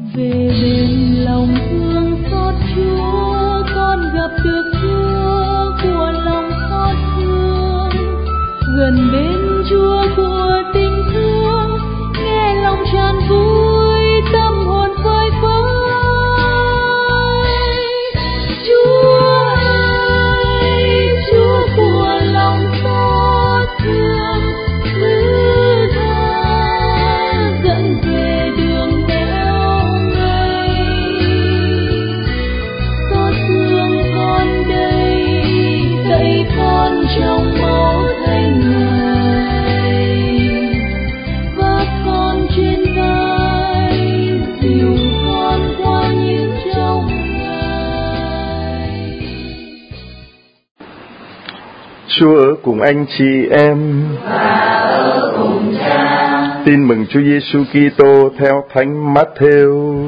Về bên lòng thương xót Chúa, con gặp được Chúa của lòng xót thương. Gần bên Chúa của tình thương, nghe lòng tràn vui, tâm hồn phơi phới. Chúa ơi, Chúa của lòng xót thương, thứ tha dẫn về đường đẽo ngay. Xót thương con đây, dạy con trong máu Thánh Ngài, vác con trên vai, dìu con qua những trong Ngài. Chúa ở cùng anh chị em. Tin mừng Chúa Giêsu Kitô theo Thánh Matthew.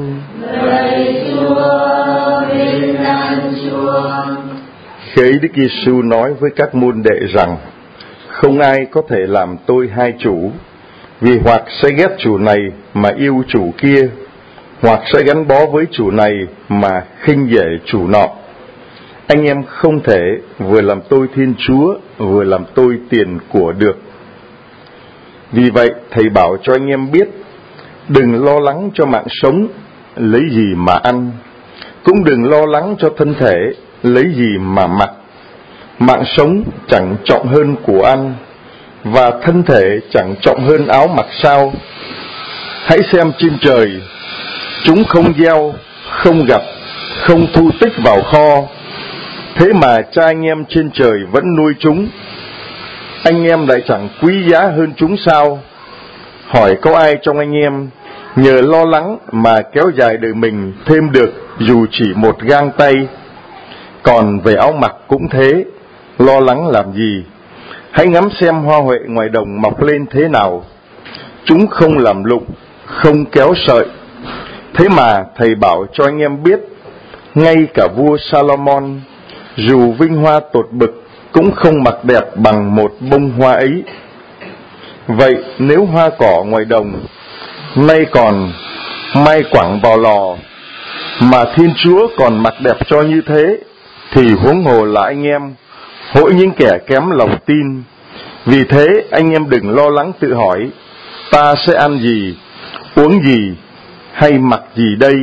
Khi ấy Đức Giêsu nói với các môn đệ rằng: không ai có thể làm tôi hai chủ, vì hoặc sẽ ghét chủ này mà yêu chủ kia, hoặc sẽ gắn bó với chủ này mà khinh dễ chủ nọ. Anh em không thể vừa làm tôi Thiên Chúa, vừa làm tôi tiền của được. Vì vậy, Thầy bảo cho anh em biết, đừng lo lắng cho mạng sống, lấy gì mà ăn, cũng đừng lo lắng cho thân thể, lấy gì mà mặc. Mạng sống chẳng trọng hơn của ăn, và thân thể chẳng trọng hơn áo mặc sao? Hãy xem trên trời, chúng không gieo, không gặt, không thu tích vào kho, thế mà Cha anh em trên trời vẫn nuôi chúng. Anh em lại chẳng quý giá hơn chúng sao? Hỏi có ai trong anh em nhờ lo lắng mà kéo dài đời mình thêm được dù chỉ một gang tay? Còn về áo mặc cũng thế, lo lắng làm gì? Hãy ngắm xem hoa huệ ngoài đồng mọc lên thế nào. Chúng không làm lụng, không kéo sợi. Thế mà Thầy bảo cho anh em biết, ngay cả vua Salomon, dù vinh hoa tột bực, cũng không mặc đẹp bằng một bông hoa ấy. Vậy nếu hoa cỏ ngoài đồng nay còn mai quẳng vào lò, mà Thiên Chúa còn mặc đẹp cho như thế, thì huống hồ là anh em, hỡi những kẻ kém lòng tin. Vì thế anh em đừng lo lắng tự hỏi, ta sẽ ăn gì, uống gì, hay mặc gì đây?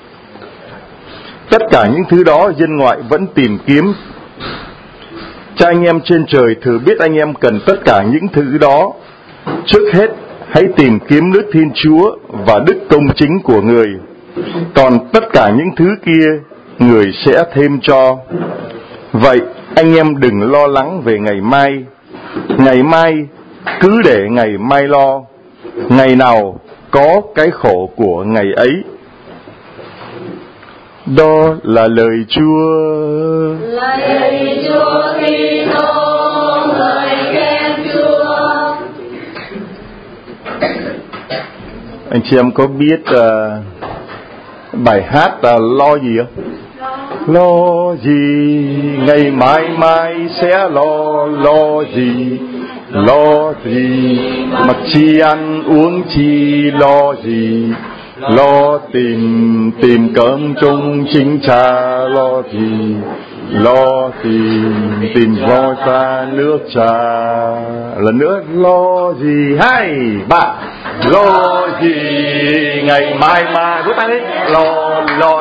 Tất cả những thứ đó dân ngoại vẫn tìm kiếm. Cha anh em trên trời thử biết anh em cần tất cả những thứ đó. Trước hết hãy tìm kiếm nước Thiên Chúa và đức công chính của Người, còn tất cả những thứ kia Người sẽ thêm cho. Vậy anh em đừng lo lắng về ngày mai cứ để ngày mai lo, ngày nào có cái khổ của ngày ấy. Đó là lời Chúa. Lạy Chúa Kitô, lời khen Chúa. Anh chị em có biết bài hát lo gì không? Lo gì ngày mai mai sẽ lo gì, lo gì mặc chi ăn uống chi, lo gì lo tìm cơm trong chính Cha, lo gì lo tìm vo xa nước Cha. Lần nữa, lo gì? 2, 3. Lo gì ngày mai mai, vỗ tay đi. Lo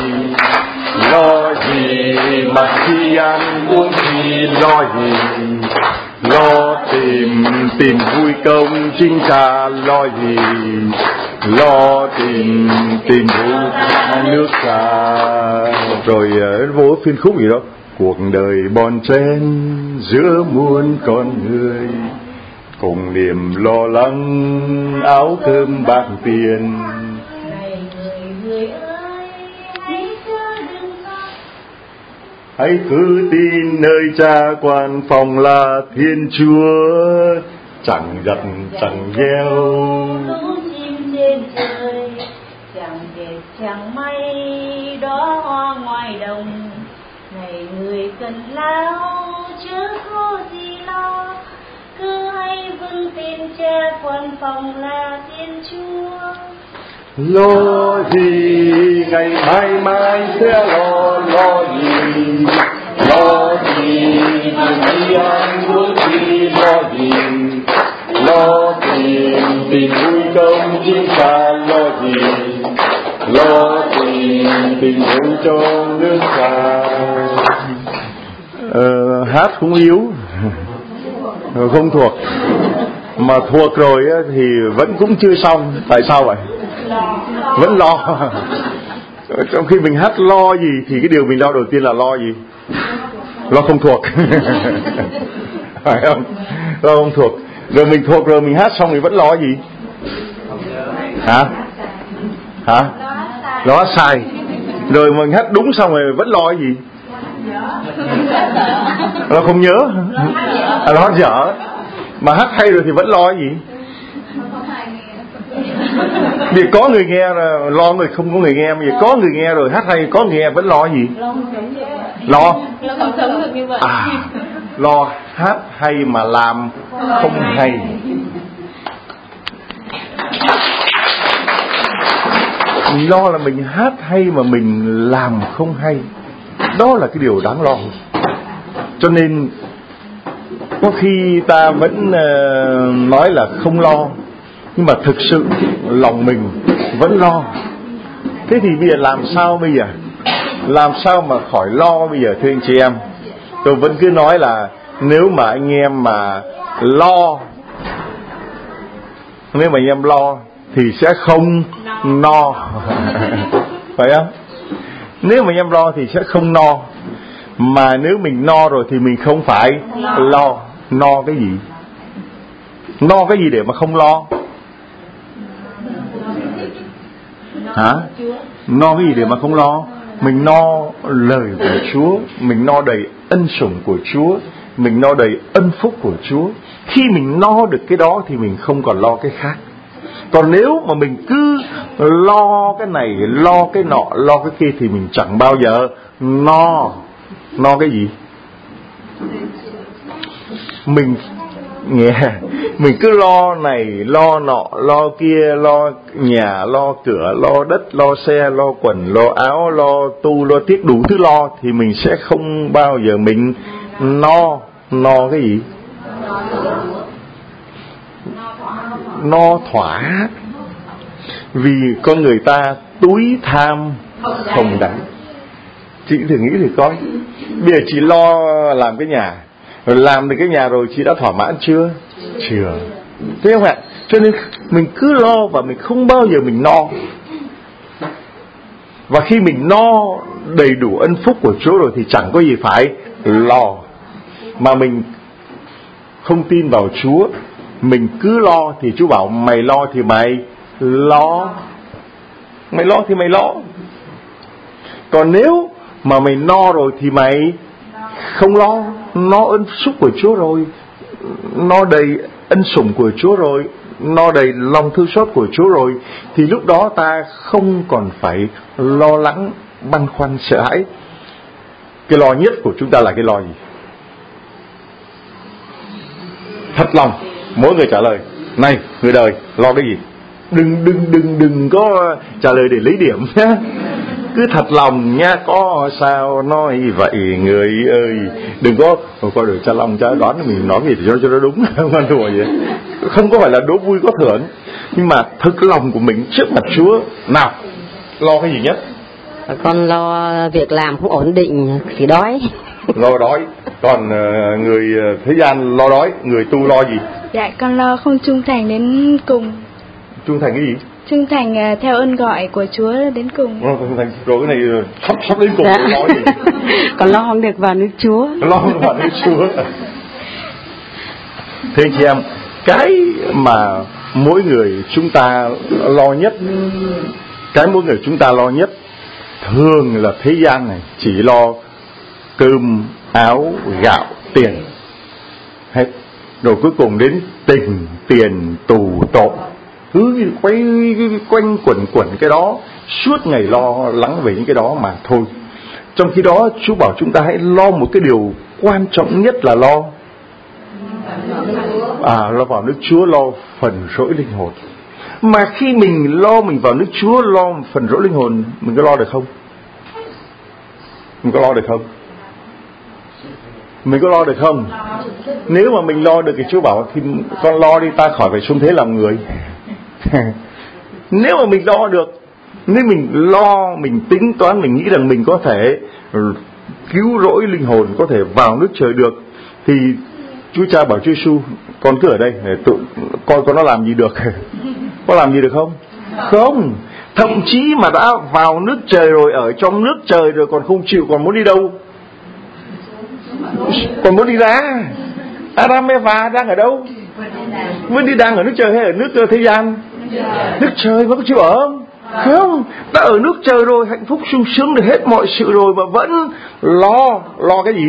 gì mặc chi ăn uống chi, lo gì lo tìm vui công chính Cha, lo gì lo tìm vui nước Cha. Rồi vô phiên khúc gì đó, cuộc đời bon chen giữa muôn con người, cùng niềm lo lắng áo cơm bạc tiền. Hãy cứ tin nơi Cha quan phòng là Thiên Chúa, chẳng gặt chẳng gieo, lũ chim trên trời chẳng dệt chẳng may, đó hoa ngoài đồng. Này người cần lao chớ có gì lo, cứ hãy vâng tin Cha quan phòng là Thiên Chúa. Lo gì ngày mai mai sẽ lo gì, lo gì đi ăn uống gì, lo gì tìm vui trong chiến xa, lo gì tìm vui trong nước xa. Hát cũng yếu, không thuộc, mà thuộc rồi thì vẫn cũng chưa xong. Tại sao vậy? Vẫn lo. Trong khi mình hát lo gì thì cái điều mình lo đầu tiên là lo gì? Lo không thuộc. Phải không? Lo không thuộc. Rồi mình thuộc rồi mình hát xong thì vẫn lo gì? Hả? Lo hát sai. Rồi mình hát đúng xong rồi vẫn lo gì? Lo không nhớ. Lo hát dở. Mà hát hay rồi thì vẫn lo gì? Vì có người nghe là lo, người không có người nghe. Vì có người nghe rồi hát hay, có người nghe vẫn lo gì? Lo không sống được như vậy. Lo hát hay mà làm không hay. Mình lo là mình hát hay mà mình làm không hay. Đó là cái điều đáng lo. Cho nên có khi ta vẫn nói là không lo, nhưng mà thực sự lòng mình vẫn lo. Thế thì bây giờ làm sao bây giờ? Làm sao mà khỏi lo bây giờ thưa anh chị em? Tôi vẫn cứ nói là nếu mà anh em mà lo, nếu mà anh em lo thì sẽ không no. Phải không? Nếu mà anh em lo thì sẽ không no. Mà nếu mình no rồi thì mình không phải lo. No cái gì? No cái gì để mà không lo? Hả? No cái gì để mà không lo? Mình no lời của Chúa, mình no đầy ân sủng của Chúa, mình no đầy ân phúc của Chúa. Khi mình no được cái đó thì mình không còn lo cái khác. Còn nếu mà mình cứ lo cái này, lo cái nọ, lo cái kia thì mình chẳng bao giờ no. No cái gì? Mình nghe, mình cứ lo này, lo nọ, lo kia, lo nhà, lo cửa, lo đất, lo xe, lo quần, lo áo, lo tu, lo tiết, đủ thứ lo thì mình sẽ không bao giờ mình no. No cái gì? No thỏa. Vì con người ta túi tham không đáy. Chị thử nghĩ thử coi. Bây giờ chị lo làm cái nhà, rồi làm được cái nhà rồi chị đã thỏa mãn chưa? Chưa. Thế không ạ? Cho nên mình cứ lo và mình không bao giờ mình no. Và khi mình no đầy đủ ân phúc của Chúa rồi thì chẳng có gì phải lo. Mà mình không tin vào Chúa, mình cứ lo thì Chúa bảo mày lo thì mày lo. Mày lo thì mày lo. Còn nếu mà mày no rồi thì mày không lo. No ân phúc của Chúa rồi, no đầy ân sủng của Chúa rồi, no đầy lòng thương xót của Chúa rồi, thì lúc đó ta không còn phải lo lắng, băn khoăn, sợ hãi. Cái lo nhất của chúng ta là cái lo gì? Thật lòng mỗi người trả lời. Này người đời, lo cái gì? Đừng có trả lời để lấy điểm nhá. Cứ thật lòng nha, có sao nói vậy người ơi. Đừng có coi được cha lòng cha đoán mình nói gì thì cho nó đúng. Không ăn thua gì. Không có phải là đố vui có thưởng, nhưng mà thực lòng của mình trước mặt Chúa. Nào, lo cái gì nhất? Con lo việc làm không ổn định thì đói. Lo đói. Còn người thế gian lo đói, người tu lo gì? Dạ con lo không trung thành đến cùng. Trung thành cái gì? Trung thành theo ơn gọi của Chúa đến cùng. Trung thành rồi cái này sắp đến cùng. Dạ. Nói gì? Còn lo không được vào nước Chúa. Lo không vào nước Chúa. Thế chị em, cái mà mỗi người chúng ta lo nhất, cái mỗi người chúng ta lo nhất thường là thế gian này chỉ lo cơm, áo, gạo, tiền hết. Rồi cuối cùng đến tình, tiền, tù, tội. Cứ quanh quẩn cái đó, suốt ngày lo lắng về những cái đó mà thôi. Trong khi đó Chúa bảo chúng ta hãy lo một cái điều quan trọng nhất là lo vào nước Chúa, lo phần rỗi linh hồn. Mà khi mình lo mình vào nước Chúa, lo phần rỗi linh hồn, mình có lo được không? Mình có lo được không? Mình có lo được không? Nếu mà mình lo được thì Chúa bảo thì con lo đi, ta khỏi phải xuống thế làm người. Nếu mà mình lo được, nếu mình lo, mình tính toán, mình nghĩ rằng mình có thể cứu rỗi linh hồn, có thể vào nước trời được, thì Chúa Cha bảo Chúa Giêsu, con cứ ở đây để coi con nó làm gì được. Có làm gì được không? Không. Thậm chí mà đã vào nước trời rồi, ở trong nước trời rồi còn không chịu, còn muốn đi đâu? Còn muốn đi ra. Adam Eva đang ở đâu? Vẫn đi đang ở nước trời hay ở nước thế gian? Nước trời mà có chịu ở không? Không. Đã ở nước trời rồi, hạnh phúc sung sướng được hết mọi sự rồi, mà vẫn lo cái gì?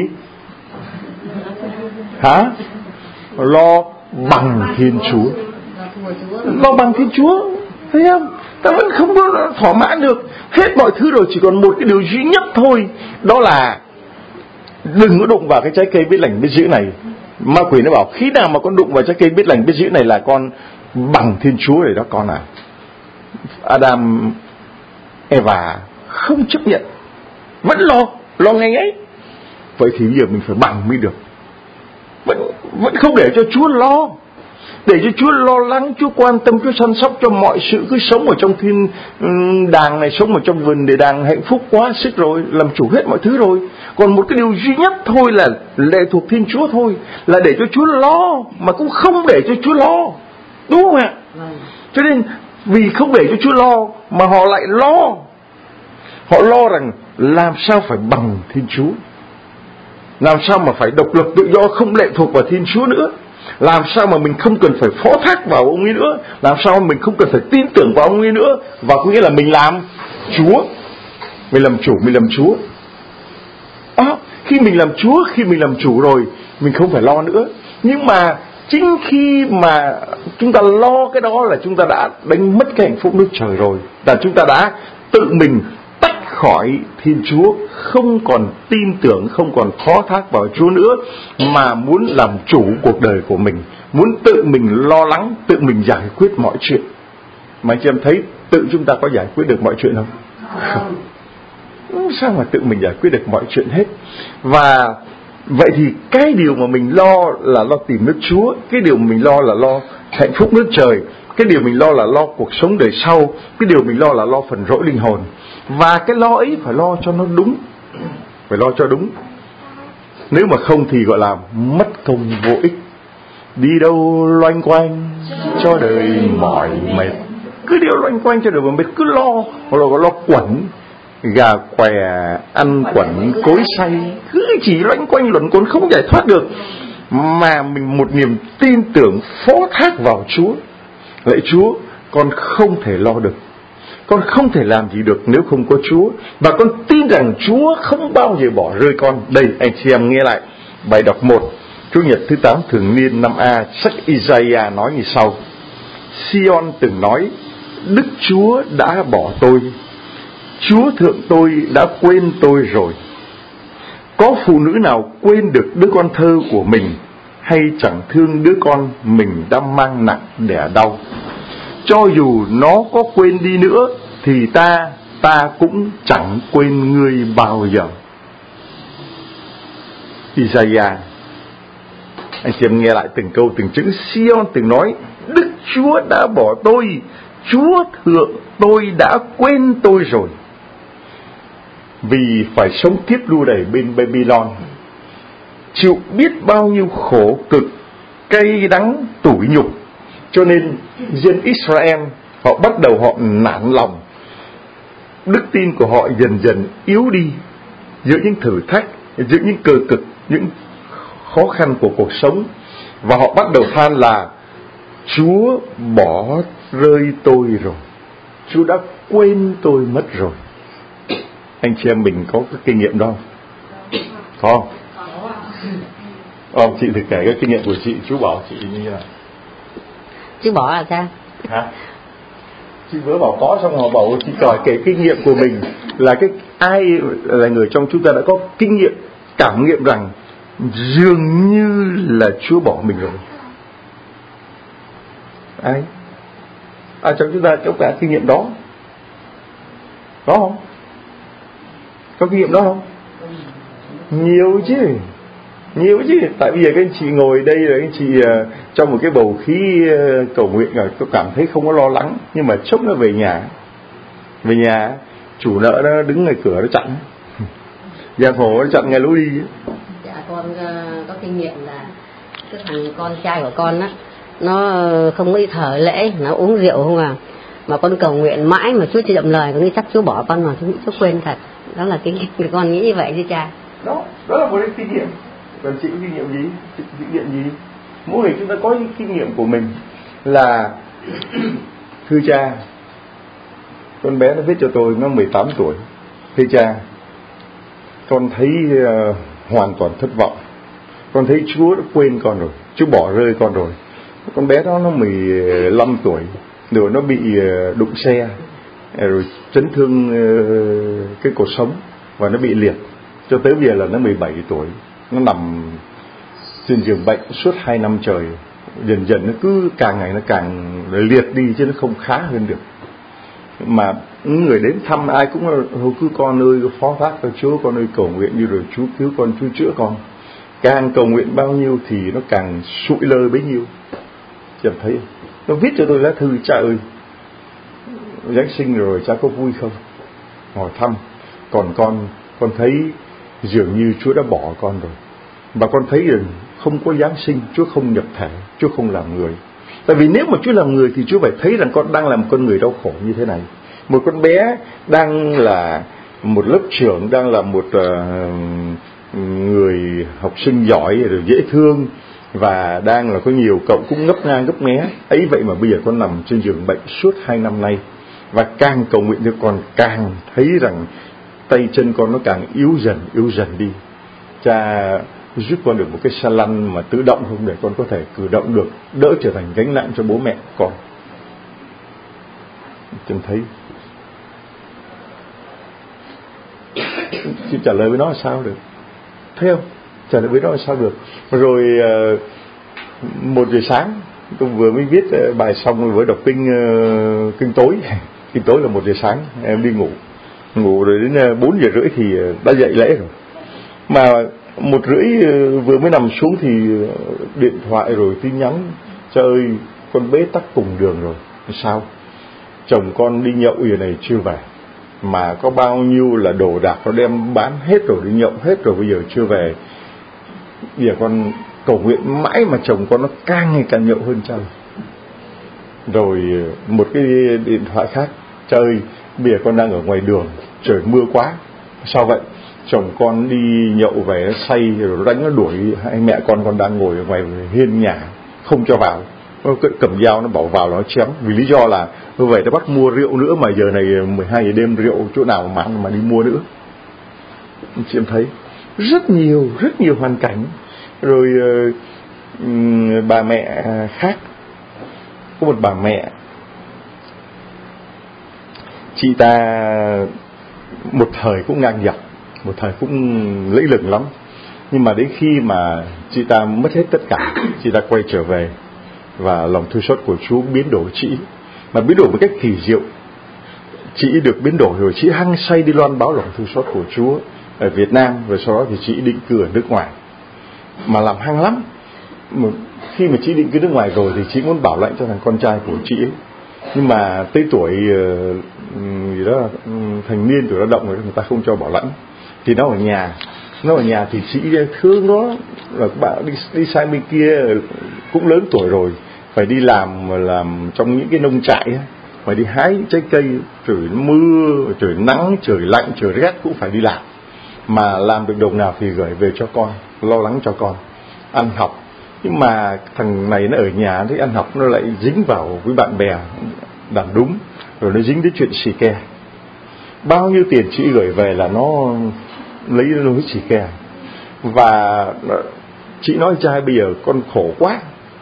Hả? Lo bằng Thiên Chúa. Lo bằng Thiên Chúa, thấy không? Ta vẫn không có thỏa mãn được. Hết mọi thứ rồi, chỉ còn một cái điều duy nhất thôi, đó là đừng có đụng vào cái trái cây biết lành biết dữ này. Ma quỷ nó bảo khi nào mà con đụng vào trái cây biết lành biết dữ này là con bằng Thiên Chúa rồi đó con à. Adam Eva không chấp nhận, vẫn lo ngay ấy. Vậy thì bây giờ mình phải bằng mới được. Vẫn không để cho Chúa lo, để cho Chúa lo lắng, Chúa quan tâm, Chúa chăm sóc cho mọi sự. Cứ sống ở trong thiên đàng này, sống ở trong vườn để đàng hạnh phúc quá sức rồi, làm chủ hết mọi thứ rồi. Còn một cái điều duy nhất thôi là lệ thuộc Thiên Chúa thôi, là để cho Chúa lo, mà cũng không để cho Chúa lo, đúng không ạ? Cho nên vì không để cho Chúa lo mà họ lại lo. Họ lo rằng làm sao phải bằng Thiên Chúa, làm sao mà phải độc lập tự do, không lệ thuộc vào Thiên Chúa nữa, làm sao mà mình không cần phải phó thác vào ông ấy nữa, làm sao mà mình không cần phải tin tưởng vào ông ấy nữa. Và có nghĩa là mình làm Chúa, mình làm chủ, mình làm Chúa. Khi mình làm Chúa, khi mình làm chủ rồi, mình không phải lo nữa. Nhưng mà chính khi mà chúng ta lo cái đó là chúng ta đã đánh mất cái hạnh phúc nước trời rồi, là chúng ta đã tự mình tách khỏi Thiên Chúa, không còn tin tưởng, không còn phó thác vào Chúa nữa, mà muốn làm chủ cuộc đời của mình, muốn tự mình lo lắng, tự mình giải quyết mọi chuyện. Mà chị em thấy tự chúng ta có giải quyết được mọi chuyện không? Không. Sao mà tự mình giải quyết được mọi chuyện hết. Và vậy thì cái điều mà mình lo là lo tìm nước Chúa, cái điều mình lo là lo hạnh phúc nước trời, cái điều mình lo là lo cuộc sống đời sau, cái điều mình lo là lo phần rỗi linh hồn. Và cái lo ấy phải lo cho nó đúng, phải lo cho đúng. Nếu mà không thì gọi là mất công vô ích, đi đâu loanh quanh cho đời mỏi mệt. Cứ điều loanh quanh cho đời mỏi mệt, cứ lo, hoặc là lo quẩn gà què, ăn quẩn cối xay, cứ chỉ loanh quanh luẩn quẩn không giải thoát được. Mà mình một niềm tin tưởng phó thác vào Chúa. Lạy Chúa, con không thể lo được, con không thể làm gì được nếu không có Chúa, và con tin rằng Chúa không bao giờ bỏ rơi con. Đây anh chị em nghe lại bài đọc 1 Chủ nhật thứ 8 thường niên năm A, sách Isaiah nói như sau: Sion từng nói, Đức Chúa đã bỏ tôi, Chúa thượng tôi đã quên tôi rồi. Có phụ nữ nào quên được đứa con thơ của mình, hay chẳng thương đứa con mình đã mang nặng đẻ đau? Cho dù nó có quên đi nữa, thì ta cũng chẳng quên ngươi bao giờ. Isaiah. Anh chị em nghe lại từng câu từng chữ. Sion từng nói, Đức Chúa đã bỏ tôi, Chúa thượng tôi đã quên tôi rồi. Vì phải sống tiếp đu đầy bên Babylon, chịu biết bao nhiêu khổ cực, cay đắng, tủi nhục, cho nên dân Israel họ bắt đầu họ nản lòng. Đức tin của họ dần dần yếu đi giữa những thử thách, giữa những cơ cực, những khó khăn của cuộc sống. Và họ bắt đầu than là Chúa bỏ rơi tôi rồi, Chúa đã quên tôi mất rồi. Anh chị em mình có cái kinh nghiệm đó không? Chị thử kể cái kinh nghiệm của chị. Chú bảo chị như thế nào? Chú bỏ là sao? Hả? Chị vừa bảo có, xong họ bảo chị hỏi kể kinh nghiệm của mình, là cái ai là người trong chúng ta đã có kinh nghiệm, cảm nghiệm rằng dường như là Chúa bỏ mình rồi. Ai? Trong chúng ta có cả kinh nghiệm đó. Có không? Có kinh nghiệm đó không? Nhiều chứ. Tại bây giờ các anh chị ngồi đây rồi, các anh chị trong một cái bầu khí cầu nguyện rồi, tôi cảm thấy không có lo lắng. Nhưng mà chốc nó về nhà chủ nợ nó đứng ngoài cửa nó chặn, giang hồ nó chặn ngay lối đi. Dạ con có kinh nghiệm là cái thằng con trai của con á, nó không có thờ lễ, nó uống rượu không à, mà con cầu nguyện mãi mà Chúa chưa đậm lời, con nghĩ chắc Chúa bỏ con mà Chúa quên thật. Đó là kinh nghiệm, con nghĩ như vậy chứ cha. Đó là một cái kinh nghiệm. Còn chị có kinh nghiệm gì? Kinh nghiệm gì? Mỗi người chúng ta có những kinh nghiệm của mình. Là thưa cha, con bé nó viết cho tôi, nó 18 tuổi. Thưa cha, con thấy hoàn toàn thất vọng. Con thấy Chúa đã quên con rồi, Chúa bỏ rơi con rồi. Con bé đó nó 15 tuổi, rồi nó bị đụng xe, rồi chấn thương cái cột sống và nó bị liệt. Cho tới bây giờ là nó 17 tuổi, nó nằm trên giường bệnh suốt 2 năm trời. Dần dần nó cứ càng ngày nó càng liệt đi chứ nó không khá hơn được. Mà những người đến thăm ai cũng là cứ con ơi phó thác cho Chúa, con ơi cầu nguyện như rồi Chúa cứu con, Chúa chữa con. Càng cầu nguyện bao nhiêu thì nó càng sụi lơ bấy nhiêu. Chẳng thấy nó viết cho tôi lá thư: cha ơi, Giáng sinh rồi cha có vui không? Hỏi thăm. Còn con thấy dường như Chúa đã bỏ con rồi. Và con thấy rằng không có Giáng sinh, Chúa không nhập thể, Chúa không làm người. Tại vì nếu mà Chúa làm người thì Chúa phải thấy rằng con đang làm con người đau khổ như thế này. Một con bé đang là một lớp trưởng, đang là một người học sinh giỏi rồi dễ thương, và đang là có nhiều cậu cũng ngấp ngang ngấp nghé ấy, vậy mà bây giờ con nằm trên giường bệnh suốt 2 năm nay. Và càng cầu nguyện cho con càng thấy rằng tay chân con nó càng yếu dần đi. Cha giúp con được một cái xe lăn mà tự động không, để con có thể cử động được, đỡ trở thành gánh nặng cho bố mẹ con. Chân thấy chứ trả lời với nó là sao được, thấy không? Trả lời với nó là sao được. Rồi 1 giờ sáng tôi vừa mới viết bài xong, vừa đọc kinh tối. Kinh tối là 1 giờ sáng em đi ngủ rồi đến 4 giờ rưỡi thì đã dậy lễ rồi. Mà 1 rưỡi vừa mới nằm xuống thì điện thoại rồi tin nhắn: trời ơi, con bế tắc cùng đường rồi. Sao? Chồng con đi nhậu giờ này chưa về, mà có bao nhiêu là đồ đạc nó đem bán hết rồi, đi nhậu hết rồi, bây giờ chưa về. Bây giờ con cầu nguyện mãi mà chồng con nó càng ngày càng nhậu hơn cha. Rồi một cái điện thoại khác: trời, bây giờ con đang ở ngoài đường, trời mưa quá. Sao vậy? Chồng con đi nhậu về nó say rồi nó đánh nó đuổi hai mẹ con đang ngồi ở ngoài hiên nhà không cho vào. Nó cầm dao nó bảo vào nó chém, vì lý do là như vậy nó bắt mua rượu nữa, mà giờ này 12 giờ đêm rượu chỗ nào mà đi mua nữa. Chị em thấy rất nhiều hoàn cảnh. Rồi bà mẹ khác, có một bà mẹ, chị ta một thời cũng ngang dọc, một thời cũng lẫy lừng lắm, nhưng mà đến khi mà chị ta mất hết tất cả, chị ta quay trở về và lòng thương xót của Chúa biến đổi chị, mà biến đổi một cách kỳ diệu. Chị được biến đổi rồi, chị hăng say đi loan báo lòng thương xót của Chúa ở Việt Nam, rồi sau đó thì chị định cư ở nước ngoài, mà làm hăng lắm. Khi mà chị định cư nước ngoài rồi thì chị muốn bảo lãnh cho thằng con trai của chị ấy, nhưng mà tới tuổi gì đó thành niên, tuổi lao động rồi, người ta không cho bảo lãnh, thì nó ở nhà thì chị thương nó, là bạn đi sang bên kia cũng lớn tuổi rồi, phải đi làm trong những cái nông trại ấy, phải đi hái trái cây, trời mưa, trời nắng, trời lạnh, trời rét cũng phải đi làm, mà làm được đồng nào thì gửi về cho con, lo lắng cho con ăn học. Nhưng mà thằng này nó ở nhà thấy ăn học nó lại dính vào với bạn bè đàn đúng, rồi nó dính đến chuyện xì ke. Bao nhiêu tiền chị gửi về là nó lấy xì ke. Và chị nói trai bây giờ con khổ quá,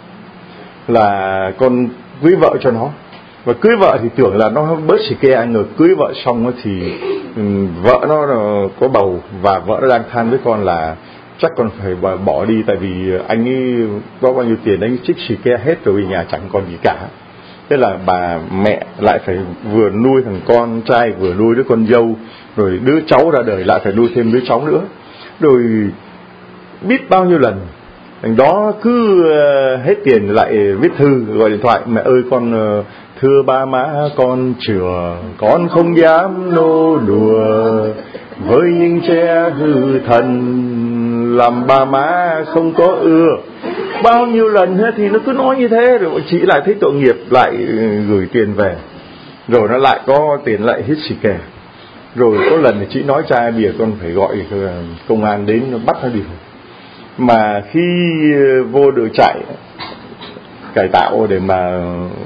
là con cưới vợ cho nó, và cưới vợ thì tưởng là nó bớt xì ke, ngờ cưới vợ xong thì vợ nó có bầu, và vợ nó đang than với con là chắc con phải bỏ đi, tại vì anh ấy có bao nhiêu tiền anh ấy trích xì ke hết rồi, nhà chẳng còn gì cả. Thế là bà mẹ lại phải vừa nuôi thằng con trai, vừa nuôi đứa con dâu, rồi đứa cháu ra đời lại phải nuôi thêm đứa cháu nữa. Rồi biết bao nhiêu lần thằng đó cứ hết tiền lại viết thư gọi điện thoại: mẹ ơi con thưa ba má con chừa, con không dám nô đùa với những trẻ hư thần, làm ba má không có ưa. Bao nhiêu lần hết thì nó cứ nói như thế, rồi chị lại thấy tội nghiệp, lại gửi tiền về, rồi nó lại có tiền lại hít xì kè. Rồi có lần thì chị nói cha bây giờ con phải gọi công an đến nó bắt nó đi. Mà khi vô được trại cải tạo để mà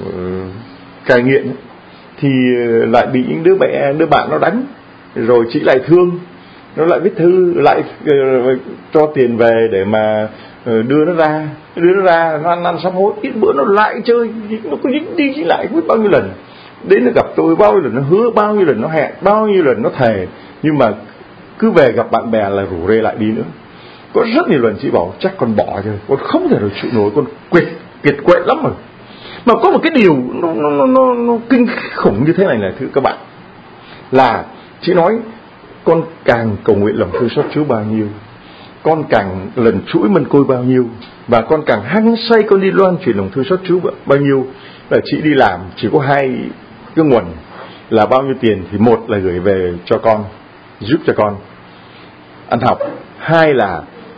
cai nghiện thì lại bị những đứa bạn nó đánh. Rồi chị lại thương, nó lại viết thư, lại cho tiền về để mà đưa nó ra, nó ăn sám hối. Ít bữa nó lại chơi, nó cứ đi chỉ lại biết bao nhiêu lần. Đến nó gặp tôi bao nhiêu lần nó hứa, bao nhiêu lần nó hẹn, bao nhiêu lần nó thề, nhưng mà cứ về gặp bạn bè là rủ rê lại đi nữa. Có rất nhiều lần chị bảo chắc con bỏ rồi, con không thể nào chịu nổi, con kiệt quệ lắm rồi. Mà có một cái điều nó kinh khủng như thế này là thưa các bạn, là chị nói con càng cầu nguyện lòng thương xót Chúa bao nhiêu, con càng lần chuỗi mân côi bao nhiêu, và con càng hăng say con đi loan truyền lòng thương xót Chúa bao nhiêu. Là chị đi làm chỉ có hai cái nguồn là bao nhiêu tiền thì một là gửi về cho con, giúp cho con ăn học, hai là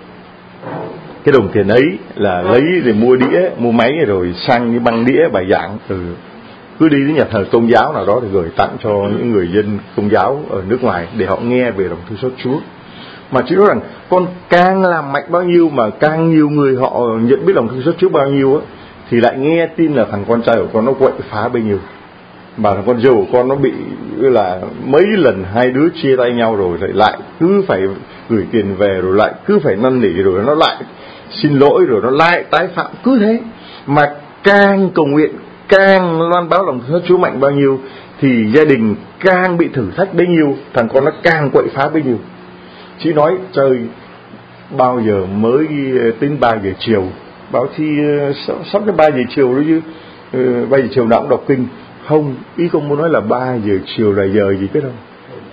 cái đồng tiền ấy là lấy để mua đĩa, mua máy, rồi sang cái băng đĩa bài giảng, cứ đi đến nhà thờ Công giáo nào đó thì gửi tặng cho những người dân Công giáo ở nước ngoài để họ nghe về lòng thương xót Chúa. Mà chị nói rằng con càng làm mạnh bao nhiêu mà càng nhiều người họ nhận biết lòng thương xót Chúa bao nhiêu á, thì lại nghe tin là thằng con trai của con nó quậy phá bấy nhiêu, mà thằng con dâu của con nó bị là mấy lần hai đứa chia tay nhau, rồi lại cứ phải gửi tiền về, rồi lại cứ phải năn nỉ, rồi nó lại xin lỗi, rồi nó lại tái phạm, cứ thế. Mà càng cầu nguyện, càng loan báo lòng thương xót Chúa mạnh bao nhiêu thì gia đình càng bị thử thách bấy nhiêu, thằng con nó càng quậy phá bấy nhiêu. Chị nói trời, bao giờ mới đến 3 giờ chiều, báo thi sắp đến 3 giờ chiều đó chứ, 3 giờ chiều nào cũng đọc kinh. Không, ý không muốn nói là 3 giờ chiều là giờ gì biết không?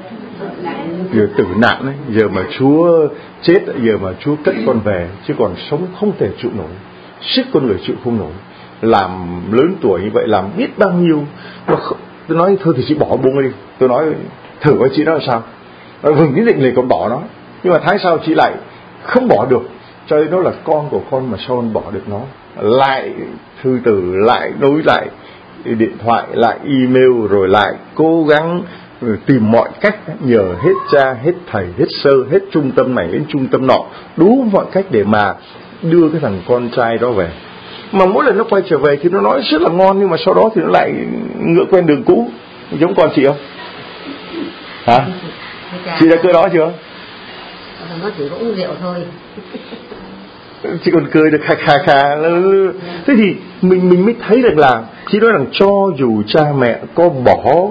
Giờ tử nạn ấy, giờ mà Chúa chết, giờ mà Chúa cất con về, chứ còn sống không thể chịu nổi, sức con người chịu không nổi. Làm lớn tuổi như vậy, làm biết bao nhiêu. Tôi nói thôi thì chị bỏ buông đi. Tôi nói thử với chị nó là sao. Vừng cái định này còn bỏ nó, nhưng mà tháng sau chị lại không bỏ được. Cho nên nó là con của con mà sao con bỏ được nó. Lại thư từ, lại nối lại điện thoại, lại email, rồi lại cố gắng tìm mọi cách, nhờ hết cha, hết thầy, hết sơ, hết trung tâm này đến trung tâm nọ, đủ mọi cách để mà đưa cái thằng con trai đó về. Mà mỗi lần nó quay trở về thì nó nói rất là ngon, nhưng mà sau đó thì nó lại ngựa quen đường cũ. Giống con chị không? Hả? Chị đã cười đó chưa? Nó chỉ có uống rượu thôi. Chị còn cười được khà. Thế thì mình mới thấy được là chị nói rằng cho dù cha mẹ có bỏ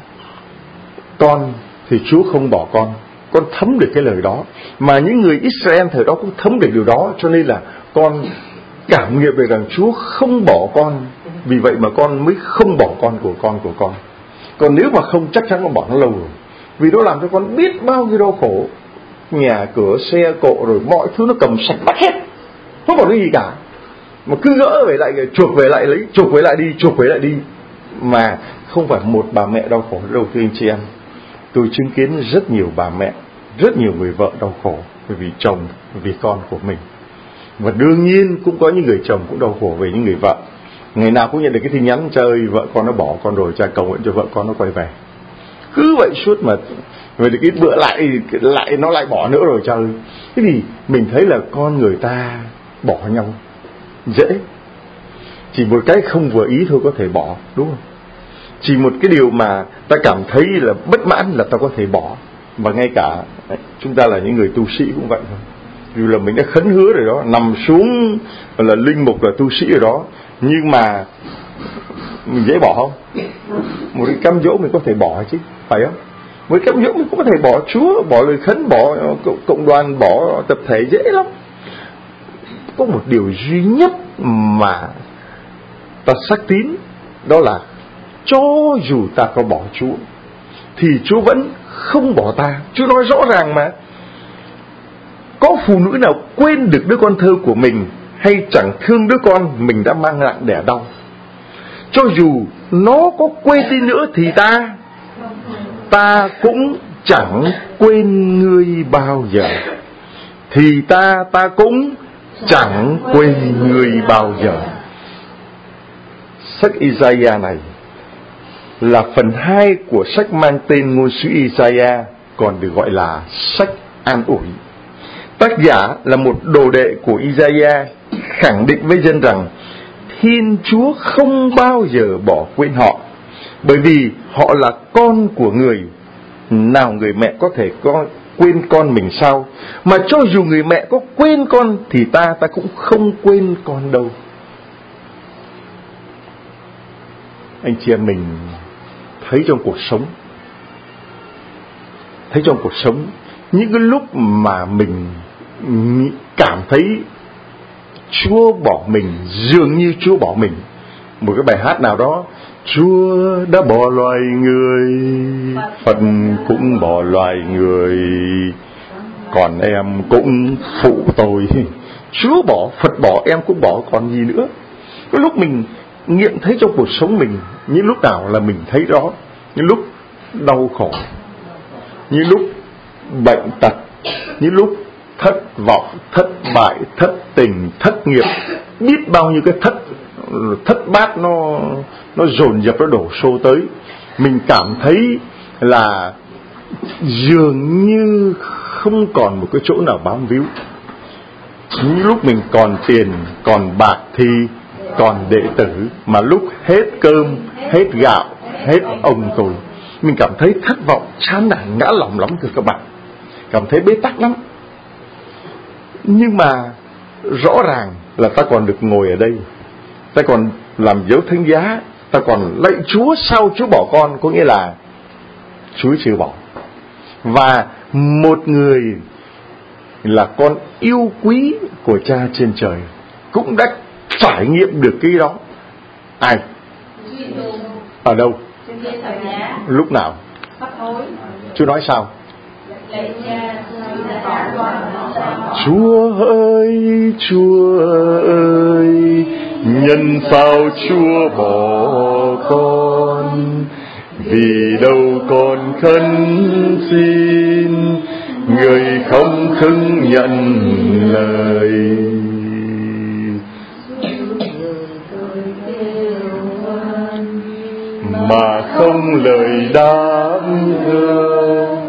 con thì Chúa không bỏ con. Con thấm được cái lời đó, mà những người Israel thời đó cũng thấm được điều đó. Cho nên là con cảm nghiệm về rằng Chúa không bỏ con, vì vậy mà con mới không bỏ con của con. Còn nếu mà không, chắc chắn con bỏ nó lâu rồi, vì nó làm cho con biết bao nhiêu đau khổ. Nhà cửa xe cộ rồi mọi thứ nó cầm sạch bắt hết, không còn cái gì cả, mà cứ gỡ về lại, chuộc về lại, lấy chuộc về lại đi, mà không phải một bà mẹ đau khổ đâu. Thưa anh chị em, tôi chứng kiến rất nhiều bà mẹ, rất nhiều người vợ đau khổ vì chồng, vì con của mình. Và đương nhiên cũng có những người chồng cũng đau khổ về những người vợ. Ngày nào cũng nhận được cái tin nhắn: trời, vợ con nó bỏ con rồi, cha cầu nguyện cho vợ con nó quay về. Cứ vậy suốt mà rồi cái bữa lại nó lại bỏ nữa rồi trời. Thế thì mình thấy là con người ta bỏ nhau dễ, chỉ một cái không vừa ý thôi có thể bỏ, đúng không? Chỉ một cái điều mà ta cảm thấy là bất mãn là ta có thể bỏ. Và ngay cả chúng ta là những người tu sĩ cũng vậy thôi. Dù là mình đã khấn hứa rồi đó, nằm xuống là linh mục, là tu sĩ rồi đó, nhưng mà mình dễ bỏ không? Một cái cám dỗ mình có thể bỏ chứ, phải không? Một cái cám dỗ mình cũng có thể bỏ Chúa, bỏ lời khấn, bỏ cộng đoàn, bỏ tập thể, dễ lắm. Có một điều duy nhất mà ta xác tín đó là cho dù ta có bỏ Chúa thì Chúa vẫn không bỏ ta. Chúa nói rõ ràng mà. Có phụ nữ nào quên được đứa con thơ của mình, hay chẳng thương đứa con mình đã mang nặng đẻ đau? Cho dù nó có quên đi nữa thì ta cũng chẳng quên ngươi bao giờ. Thì ta cũng chẳng quên ngươi bao giờ. Sách Isaiah này là phần 2 của sách mang tên Ngôn sứ Isaiah, còn được gọi là sách an ủi. Tác giả là một đồ đệ của Isaiah, khẳng định với dân rằng Thiên Chúa không bao giờ bỏ quên họ, bởi vì họ là con của người. Nào người mẹ có thể quên con mình sao? Mà cho dù người mẹ có quên con thì ta cũng không quên con đâu. Anh chị em mình thấy trong cuộc sống, những cái lúc mà mình cảm thấy Chúa bỏ mình, dường như Chúa bỏ mình. Một cái bài hát nào đó, Chúa đã bỏ loài người, Phật cũng bỏ loài người, còn em cũng phụ tôi. Chúa bỏ, Phật bỏ, em cũng bỏ, còn gì nữa. Cái lúc mình nghiệm thấy trong cuộc sống mình, những lúc nào là mình thấy đó, những lúc đau khổ, những lúc bệnh tật, những lúc thất vọng, thất bại, thất tình, thất nghiệp, biết bao nhiêu cái thất bát nó dồn dập, nó đổ xô tới. Mình cảm thấy là dường như không còn một cái chỗ nào bám víu. Những lúc mình còn tiền, còn bạc thì còn đệ tử, mà lúc hết cơm, hết gạo, hết ông tôi, mình cảm thấy thất vọng, chán nản, ngã lòng lắm thưa các bạn, cảm thấy bế tắc lắm. Nhưng mà rõ ràng là ta còn được ngồi ở đây, ta còn làm dấu thánh giá, ta còn lạy Chúa sao Chúa bỏ con, có nghĩa là Chúa chưa bỏ. Và một người là con yêu quý của Cha trên trời cũng đã trải nghiệm được cái đó. Ai? Ở đâu? Lúc nào? Chúa nói sao? Chúa ơi, Chúa ơi, nhân sao Chúa bỏ con? Vì đâu con khấn xin, người không khưng nhận lời. Mà không lời đáp ơn.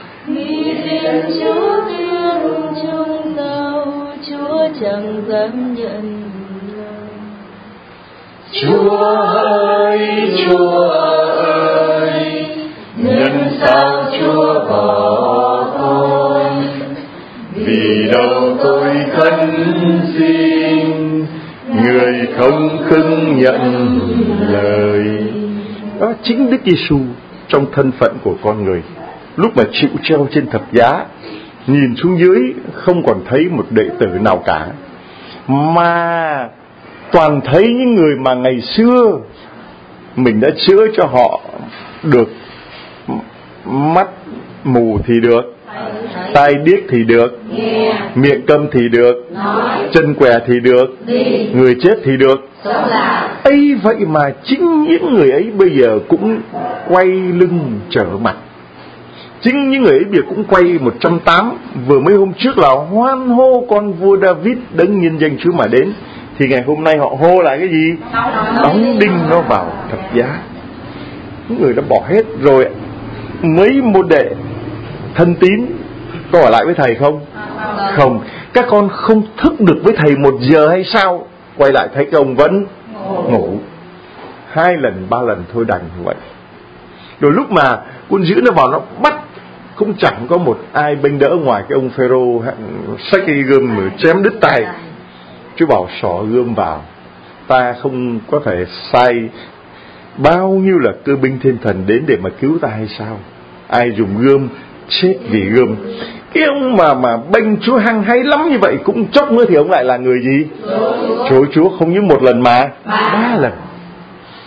Chúa thương chúng sao, Chúa chẳng dám nhận lời. Chúa ơi, Chúa ơi, nhân sao Chúa bỏ con? Vì đâu tôi khấn xin, người không khưng nhận lời. Đó chính Đức Giêsu trong thân phận của con người, lúc mà chịu treo trên thập giá, nhìn xuống dưới không còn thấy một đệ tử nào cả, mà toàn thấy những người mà ngày xưa mình đã chữa cho họ được mắt mù thì được, tai điếc thì được, miệng câm thì được, chân què thì được, người chết thì được. ấy vậy mà chính những người ấy bây giờ cũng quay lưng trở mặt. Chính những người ấy bây giờ cũng quay 180. Vừa mấy hôm trước là hoan hô con vua David đấng nhân danh Chúa mà đến, thì ngày hôm nay họ hô lại cái gì? Đóng đinh nó vào thập giá. Những người đã bỏ hết rồi. Mấy môn đệ thân tín có ở lại với thầy không? Không. Các con không thức được với thầy 1 giờ hay sao? Quay lại thấy các ông vẫn ngủ. 2 lần 3 lần thôi đành như vậy. Rồi lúc mà quân dữ nó vào nó bắt, cũng chẳng có một ai bênh đỡ ngoài cái ông Phêrô xách cái gươm rồi chém đứt tay. Chúa bảo xỏ gươm vào. Ta không có thể sai bao nhiêu là cơ binh thiên thần đến để mà cứu ta hay sao? Ai dùng gươm chết vì gươm. Cái ông mà bênh Chúa hăng hay lắm như vậy, cũng chốc nữa thì ông lại là người gì? Chúa không những 1 lần mà 3 lần.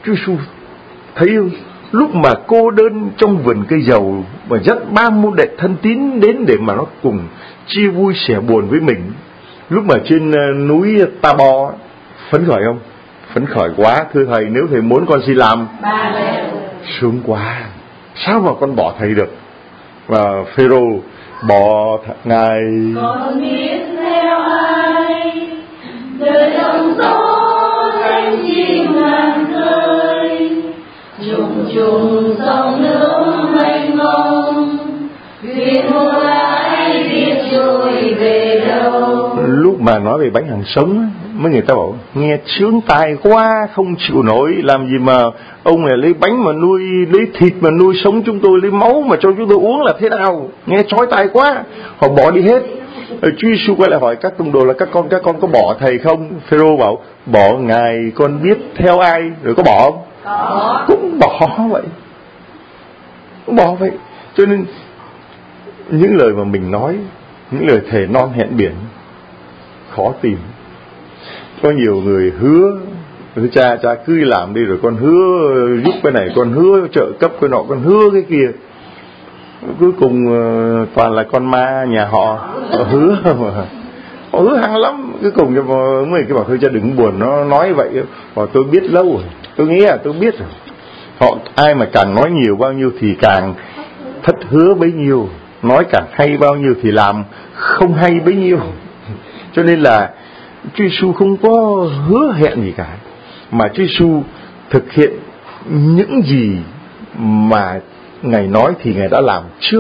Chúa Giêsu thấy không? Lúc mà cô đơn trong vườn cây dầu và dắt 3 môn đệ thân tín đến để mà nó cùng chia vui sẻ buồn với mình. Lúc mà trên núi Ta-bo, phấn khởi không? Phấn khởi quá, thưa thầy, nếu thầy muốn con xin làm. Sướng quá, sao mà con bỏ thầy được? Và Phêrô bỏ ngài. Con biết theo ai, đời lòng gió xanh chim ngàn rơi, trùng trùng dòng nước mênh mông, thuyền buông lái biết trôi về đâu. Lúc mà nói về bánh hàng sống, mấy người ta bảo nghe chướng tai quá, không chịu nổi. Làm gì mà ông này lấy bánh mà nuôi, lấy thịt mà nuôi sống chúng tôi, lấy máu mà cho chúng tôi uống là thế nào? Nghe chói tai quá. Họ bỏ đi hết. Chúa Giêsu quay lại hỏi các tông đồ là các con có bỏ thầy không? Phêrô bảo bỏ ngài, con biết theo ai. Rồi có bỏ không? Có. Cũng bỏ vậy. Cũng bỏ vậy. Cho nên những lời mà mình nói, những lời thề non hẹn biển khó tìm. Có nhiều người hứa cha cứ làm đi, rồi con hứa giúp cái này, con hứa trợ cấp cái nọ, con hứa cái kia. Cuối cùng toàn là con ma nhà họ hứa mà. Họ hứa hăng lắm. Cuối cùng mấy cái bảo thôi cha đừng buồn, nó nói vậy. Bảo tôi biết lâu rồi, tôi nghĩ tôi biết rồi. Họ ai mà càng nói nhiều bao nhiêu thì càng thất hứa bấy nhiêu, nói càng hay bao nhiêu thì làm không hay bấy nhiêu. Cho nên là Chúa Giêsu không có hứa hẹn gì cả, mà Chúa Giêsu thực hiện những gì mà Ngài nói thì Ngài đã làm trước.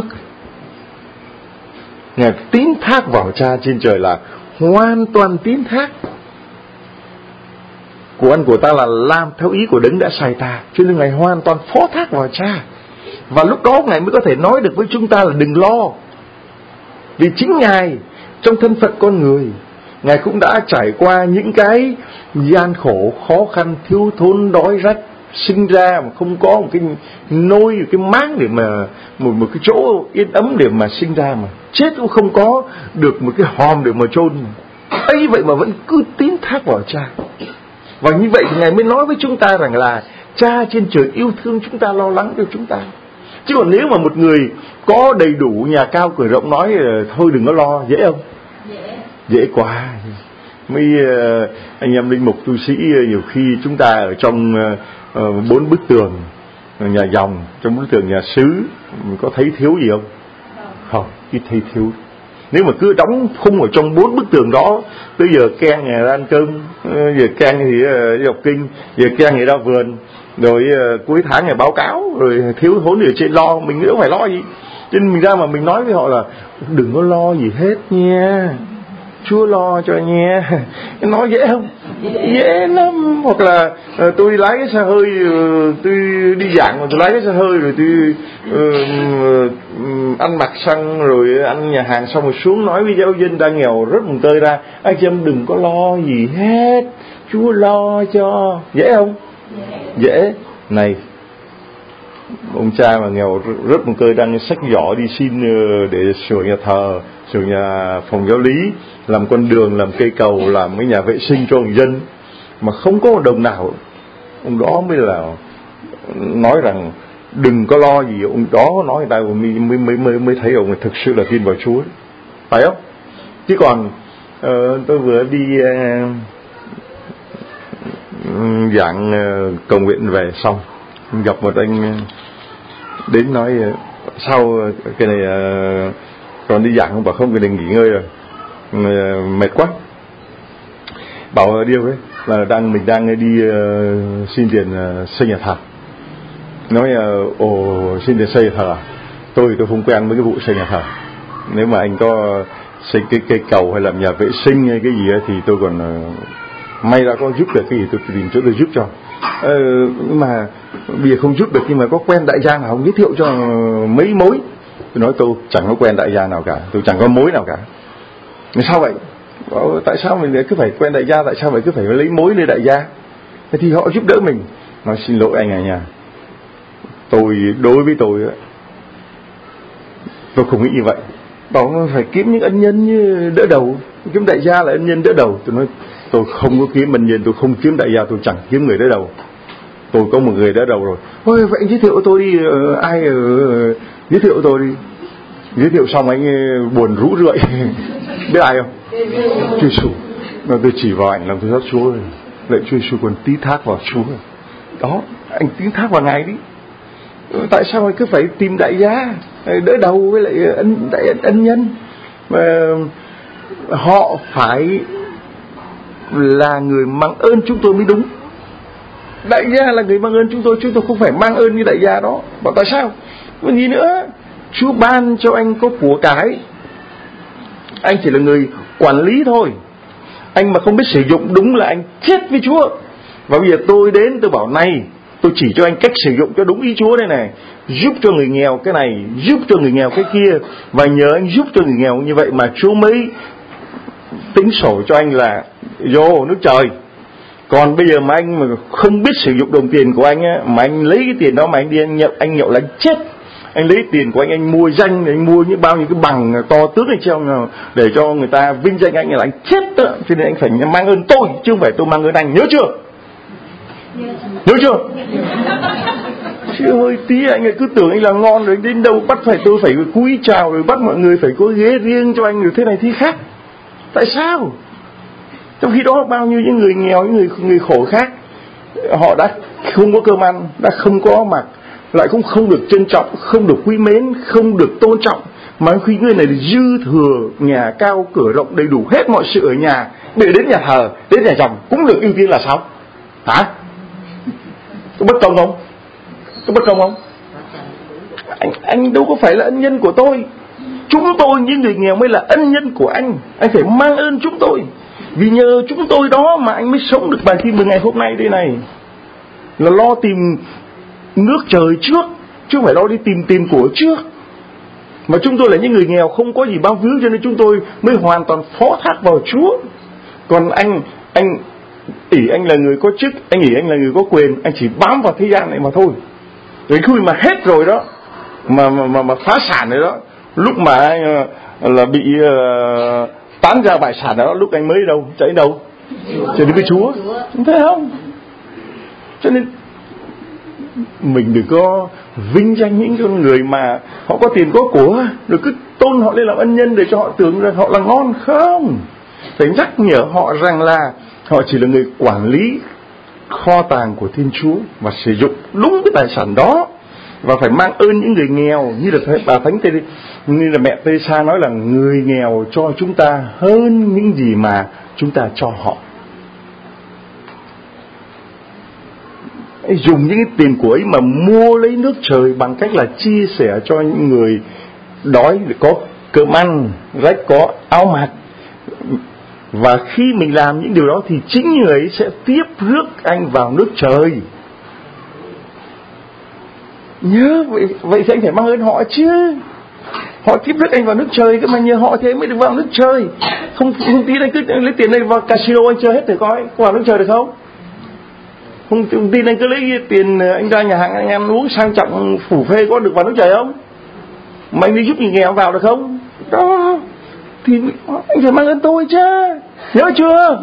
Ngài tín thác vào Cha trên trời là hoàn toàn tín thác. Của ăn của ta là làm theo ý của Đấng đã sai ta, cho nên Ngài hoàn toàn phó thác vào Cha. Và lúc đó Ngài mới có thể nói được với chúng ta là đừng lo. Vì chính Ngài trong thân phận con người, Ngài cũng đã trải qua những cái gian khổ, khó khăn, thiếu thốn, đói rách, sinh ra mà không có một cái nôi, một cái máng để mà một cái chỗ yên ấm để mà sinh ra, mà chết cũng không có được một cái hòm để mà chôn. ấy vậy mà vẫn cứ tín thác vào Cha. Và như vậy thì Ngài mới nói với chúng ta rằng là Cha trên trời yêu thương chúng ta, lo lắng cho chúng ta. Chứ còn nếu mà một người có đầy đủ nhà cao cửa rộng nói thôi đừng có lo, dễ không? Dễ quá. Mấy anh em linh mục tu sĩ nhiều khi chúng ta ở trong 4 bức tường nhà dòng, trong bức tường nhà xứ, có thấy thiếu gì không? Không, ít thấy thiếu. Nếu mà cứ đóng khung ở trong 4 bức tường đó, tới giờ keng ngày ra ăn cơm, giờ keng thì đi đọc kinh, giờ keng thì ra vườn, rồi cuối tháng ngày báo cáo, rồi thiếu thốn ở trên lo, mình nữa phải lo gì? Cho nên mình ra mà mình nói với họ là đừng có lo gì hết nha, Chúa lo cho nha. Nói dễ không? Dễ lắm. Hoặc là tôi lái cái xe hơi, tôi đi giảng mà tôi lái cái xe hơi, rồi tôi ăn mặc xăng, rồi ăn nhà hàng xong rồi xuống nói với giáo dân đang nghèo rất mùng tơi ra, anh chị em đừng có lo gì hết, Chúa lo cho. Dễ không? Dễ. Này, ông cha mà nghèo rất mùng tơi đang xách giỏ đi xin để sửa nhà thờ, sửa nhà phòng giáo lý, làm con đường, làm cây cầu, làm cái nhà vệ sinh cho người dân, mà không có một đồng nào. Ông đó mới là nói rằng đừng có lo gì. Ông đó nói người ta mới thấy ông thực sự là tin vào Chúa, phải không? Chứ còn tôi vừa đi giảng cầu nguyện về xong, gặp một anh đến nói sao cái này còn đi giảng không? Bảo không, cái này nghỉ ngơi rồi, mệt quá. Bảo điều đấy là mình đang đi xin tiền xây nhà thờ. Nói xin tiền xây nhà thờ à? Tôi không quen với cái vụ xây nhà thờ. Nếu mà anh có xây cái cây cầu hay làm nhà vệ sinh hay cái gì thì tôi còn may đã có giúp được cái gì tôi tìm chỗ tôi giúp cho. Nhưng mà bây giờ không giúp được, nhưng mà có quen đại gia nào giới thiệu cho mấy mối. Tôi nói tôi chẳng có quen đại gia nào cả, tôi chẳng có mối nào cả. Sao vậy? Tại sao mình cứ phải quen đại gia? Tại sao phải cứ phải lấy mối lên đại gia? Thế thì họ giúp đỡ mình. Nói xin lỗi anh nhà, đối với tôi không nghĩ như vậy. Bảo phải kiếm những ân nhân như đỡ đầu, kiếm đại gia là ân nhân đỡ đầu. Tôi nói tôi không có kiếm ân nhân, tôi không kiếm đại gia, tôi chẳng kiếm người đỡ đầu. Tôi có một người đỡ đầu rồi. Ôi vậy anh giới thiệu tôi đi, ai giới thiệu tôi đi. Giới thiệu xong anh buồn rũ rượi. Biết ai không? Chúa Giêsu. Mà tôi chỉ vào ảnh làm tôi rất Chúa ơi, lạy Chúa Giêsu còn tín thác vào Chúa. Đó, anh tín thác vào Ngài đi. Tại sao anh cứ phải tìm đại gia đỡ đầu với lại ân nhân? Mà họ phải là người mang ơn chúng tôi mới đúng. Đại gia là người mang ơn chúng tôi không phải mang ơn như đại gia đó. Bảo tại sao? Còn gì nữa? Chúa ban cho anh có của cái, anh chỉ là người quản lý thôi. Anh mà không biết sử dụng đúng là anh chết với Chúa. Và bây giờ tôi đến tôi bảo này, tôi chỉ cho anh cách sử dụng cho đúng ý Chúa đây này. Giúp cho người nghèo cái này, giúp cho người nghèo cái kia. Và nhờ anh giúp cho người nghèo như vậy mà Chúa mới tính sổ cho anh là vô nước trời. Còn bây giờ mà anh mà không biết sử dụng đồng tiền của anh á, mà anh lấy cái tiền đó mà anh đi anh nhậu là anh chết. Anh lấy tiền của anh mua danh, anh mua những bao nhiêu cái bằng to tướng này treo để cho người ta vinh danh anh là anh chết đó. Cho nên anh phải mang ơn tôi chứ không phải tôi mang ơn anh, nhớ chưa? Nhớ chưa? Chứ hơi tí anh cứ tưởng anh là ngon rồi, đến đâu bắt phải tôi phải cúi chào rồi bắt mọi người phải có ghế riêng cho anh rồi thế này thế khác. Tại sao? Trong khi đó bao nhiêu những người nghèo, những người khổ khác, họ đã không có cơm ăn, đã không có mặc, lại cũng không được trân trọng, không được quý mến, không được tôn trọng. Mà khi người này dư thừa, nhà cao cửa rộng đầy đủ hết mọi sự ở nhà, để đến nhà thờ, đến nhà chồng cũng được ưu tiên là sao? Hả? Có bất công không? Có bất công không? Anh đâu có phải là ân nhân của tôi. Chúng tôi những người nghèo mới là ân nhân của anh. Anh phải mang ơn chúng tôi. Vì nhờ chúng tôi đó mà anh mới sống được bài tin 10 ngày hôm nay đây này. Là lo tìm nước trời trước, chứ không phải lo đi tìm tiền của trước. Mà chúng tôi là những người nghèo không có gì bao vướng, cho nên chúng tôi mới hoàn toàn phó thác vào Chúa. Còn anh ỷ anh là người có chức, anh ỷ anh là người có quyền, anh chỉ bám vào thế gian này mà thôi. Rồi khi mà hết rồi đó, mà phá sản rồi đó, lúc mà là bị tán ra bại sản đó, lúc anh mới đâu, chạy đâu? Chạy đến với Chúa. Thấy không? Cho nên mình đừng có vinh danh những con người mà họ có tiền có của rồi cứ tôn họ lên làm ân nhân để cho họ tưởng rằng họ là ngon. Không, phải nhắc nhở họ rằng là họ chỉ là người quản lý kho tàng của Thiên Chúa và sử dụng đúng cái tài sản đó. Và phải mang ơn những người nghèo, như là bà Thánh như là mẹ Teresa nói là người nghèo cho chúng ta hơn những gì mà chúng ta cho họ. Dùng những cái tiền của ấy mà mua lấy nước trời bằng cách là chia sẻ cho những người đói để có cơm ăn, rách có áo mặc. Và khi mình làm những điều đó thì chính người ấy sẽ tiếp rước anh vào nước trời. Nhớ vậy thì anh phải mang ơn họ chứ. Họ tiếp rước anh vào nước trời, cái mà nhờ họ thì anh mới được vào nước trời. Không tí anh cứ lấy tiền này vào casino anh chơi hết thử coi có vào nước trời được không? Không tin anh cứ lấy tiền anh ra nhà hàng anh ăn uống sang trọng phủ phê có được vào nước trời không? Mà anh đi giúp người nghèo vào được không? Đó thì anh phải mang ơn tôi chứ. Nhớ chưa?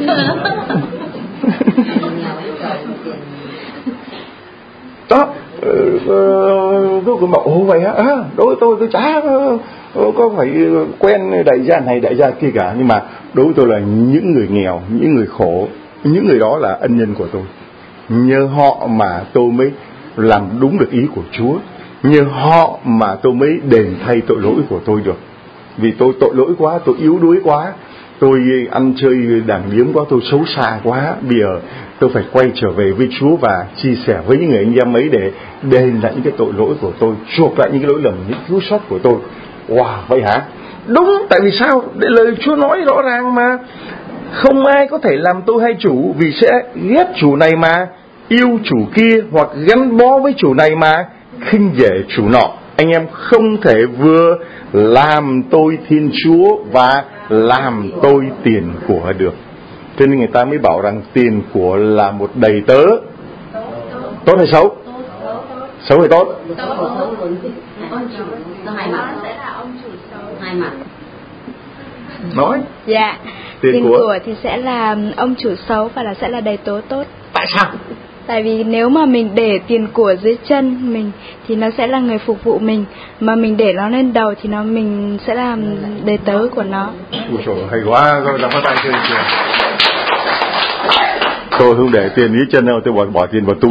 Đó tôi cũng bảo ồ vậy hả? Đối với tôi chả có phải quen đại gia này đại gia kia cả. Nhưng mà đối với tôi là những người nghèo, những người khổ, những người đó là ân nhân của tôi. Nhờ họ mà tôi mới làm đúng được ý của Chúa. Nhờ họ mà tôi mới đền thay tội lỗi của tôi được. Vì tôi tội lỗi quá, tôi yếu đuối quá, tôi ăn chơi đảng điếm quá, tôi xấu xa quá. Bây giờ tôi phải quay trở về với Chúa và chia sẻ với những người anh em ấy để đền lại những cái tội lỗi của tôi, chuộc lại những cái lỗi lầm, những thiếu sót của tôi. Wow, vậy hả? Đúng, tại vì sao? Để lời Chúa nói rõ ràng mà. Không ai có thể làm tôi hay chủ, vì sẽ ghét chủ này mà yêu chủ kia, hoặc gắn bó với chủ này mà khinh dễ chủ nọ. Anh em không thể vừa làm tôi Thiên Chúa và làm tôi tiền của được. Cho nên người ta mới bảo rằng tiền của là một đầy tớ. Tốt hay xấu? Xấu hay tốt? Nói. Dạ. Tiền của thì sẽ là ông chủ xấu và sẽ là đầy tớ tốt. Tại sao? Tại vì nếu mà mình để tiền của dưới chân mình thì nó sẽ là người phục vụ mình, mà mình để nó lên đầu thì mình sẽ làm đề tớ của nó. Ôi trời, hay quá, các bạn phát tay chưa? Tôi không để tiền dưới chân đâu, tôi bỏ tiền vào túi.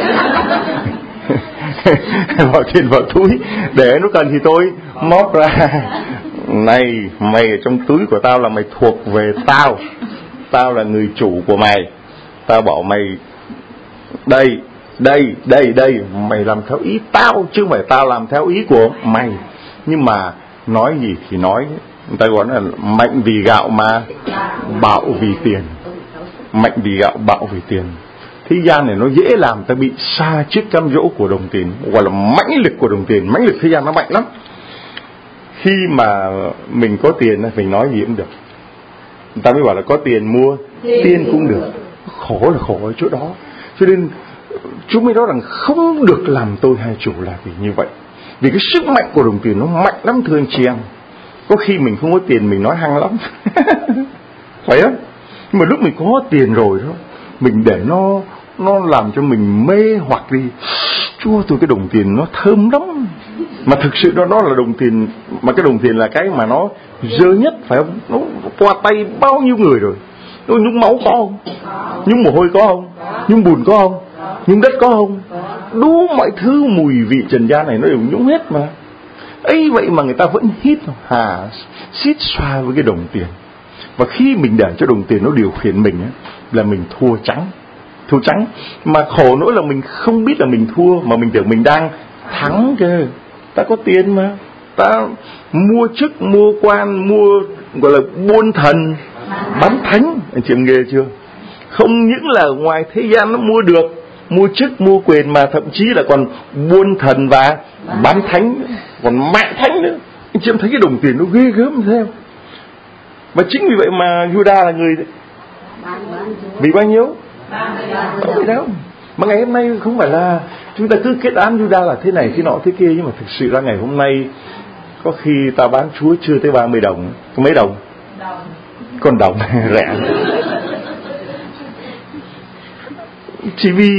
Bỏ tiền vào túi, để nó cần thì tôi móc ra. Này, mày ở trong túi của tao là mày thuộc về tao. Tao là người chủ của mày. Tao bảo mày đây, mày làm theo ý tao chứ không phải tao làm theo ý của mày. Nhưng mà nói gì thì nói, người ta gọi là mạnh vì gạo mà bạo vì tiền. Mạnh vì gạo bạo vì tiền. Thế gian này nó dễ làm ta bị xa trước cám dỗ của đồng tiền, gọi là mãnh lực của đồng tiền. Mãnh lực thế gian nó mạnh lắm. Khi mà mình có tiền mình nói gì cũng được. Người ta mới bảo là có tiền mua tiên cũng được. Khổ là khổ ở chỗ đó. Cho nên chúng mới nói rằng không được làm tôi hai chủ là vì như vậy. Vì cái sức mạnh của đồng tiền nó mạnh lắm thưa anh chị em. Có khi mình không có tiền mình nói hăng lắm. Phải không? Nhưng mà lúc mình có tiền rồi đó, mình để nó làm cho mình mê hoặc đi. Chúa tôi cái đồng tiền nó thơm lắm. Mà thực sự nó là đồng tiền, mà cái đồng tiền là cái mà nó dơ nhất, phải không? Nó qua tay bao nhiêu người rồi. Nó nhúng máu có không? Nhúng mồ hôi có không? Nhúng bùn có không? Nhúng đất có không? Đủ mọi thứ mùi vị trần gian này nó đều nhúng hết mà. Ấy vậy mà người ta vẫn hít xít xoa với cái đồng tiền. Và khi mình để cho đồng tiền nó điều khiển mình là mình thua trắng. Mà khổ nỗi là mình không biết là mình thua, mà mình tưởng mình đang thắng cơ. Ta có tiền mà, ta mua chức, mua quan, mua gọi là buôn thần bán thánh. Anh chị em nghe chưa? Không những là ngoài thế gian nó mua được, mua chức, mua quyền, mà thậm chí là còn buôn thần và bán thánh, còn mạng thánh nữa. Anh chị em thấy cái đồng tiền nó ghê gớm theo. Và chính vì vậy mà Judas là người bị bao nhiêu? 30 đâu. Mà ngày hôm nay không phải là chúng ta cứ kết án Judas là thế này thế nọ thế kia, nhưng mà thực sự ra ngày hôm nay có khi ta bán Chúa chưa tới 30 đồng. Có mấy đồng? Con đồng rẻ. Chỉ vì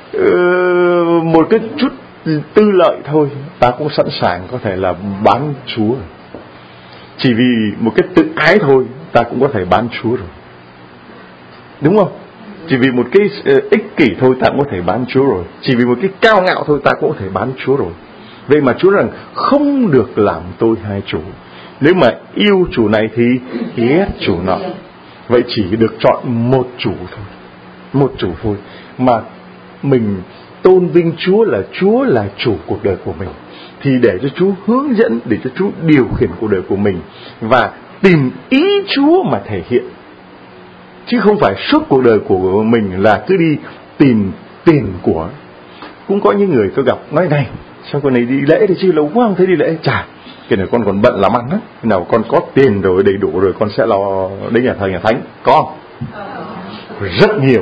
một cái chút tư lợi thôi, ta cũng sẵn sàng có thể là bán Chúa. Chỉ vì một cái tự ái thôi, ta cũng có thể bán Chúa rồi. Đúng không? Chỉ vì một cái ích kỷ thôi, ta cũng có thể bán Chúa rồi. Chỉ vì một cái cao ngạo thôi, ta cũng có thể bán Chúa rồi. Vậy mà Chúa rằng không được làm tôi hai chủ. Nếu mà yêu chủ này thì ghét chủ nọ. Vậy chỉ được chọn một chủ thôi. Một chủ thôi. Mà mình tôn vinh Chúa là chủ cuộc đời của mình, thì để cho Chúa hướng dẫn, để cho Chúa điều khiển cuộc đời của mình, và tìm ý Chúa mà thể hiện. Chứ không phải suốt cuộc đời của mình là cứ đi tìm tiền của. Cũng có những người tôi gặp nói này, sao con này đi lễ thì chứ lâu quá không thấy đi lễ. Chà, cái này con còn bận làm ăn đó. Khi nào con có tiền rồi đầy đủ rồi con sẽ lo đến nhà thờ nhà thánh. Có rất nhiều.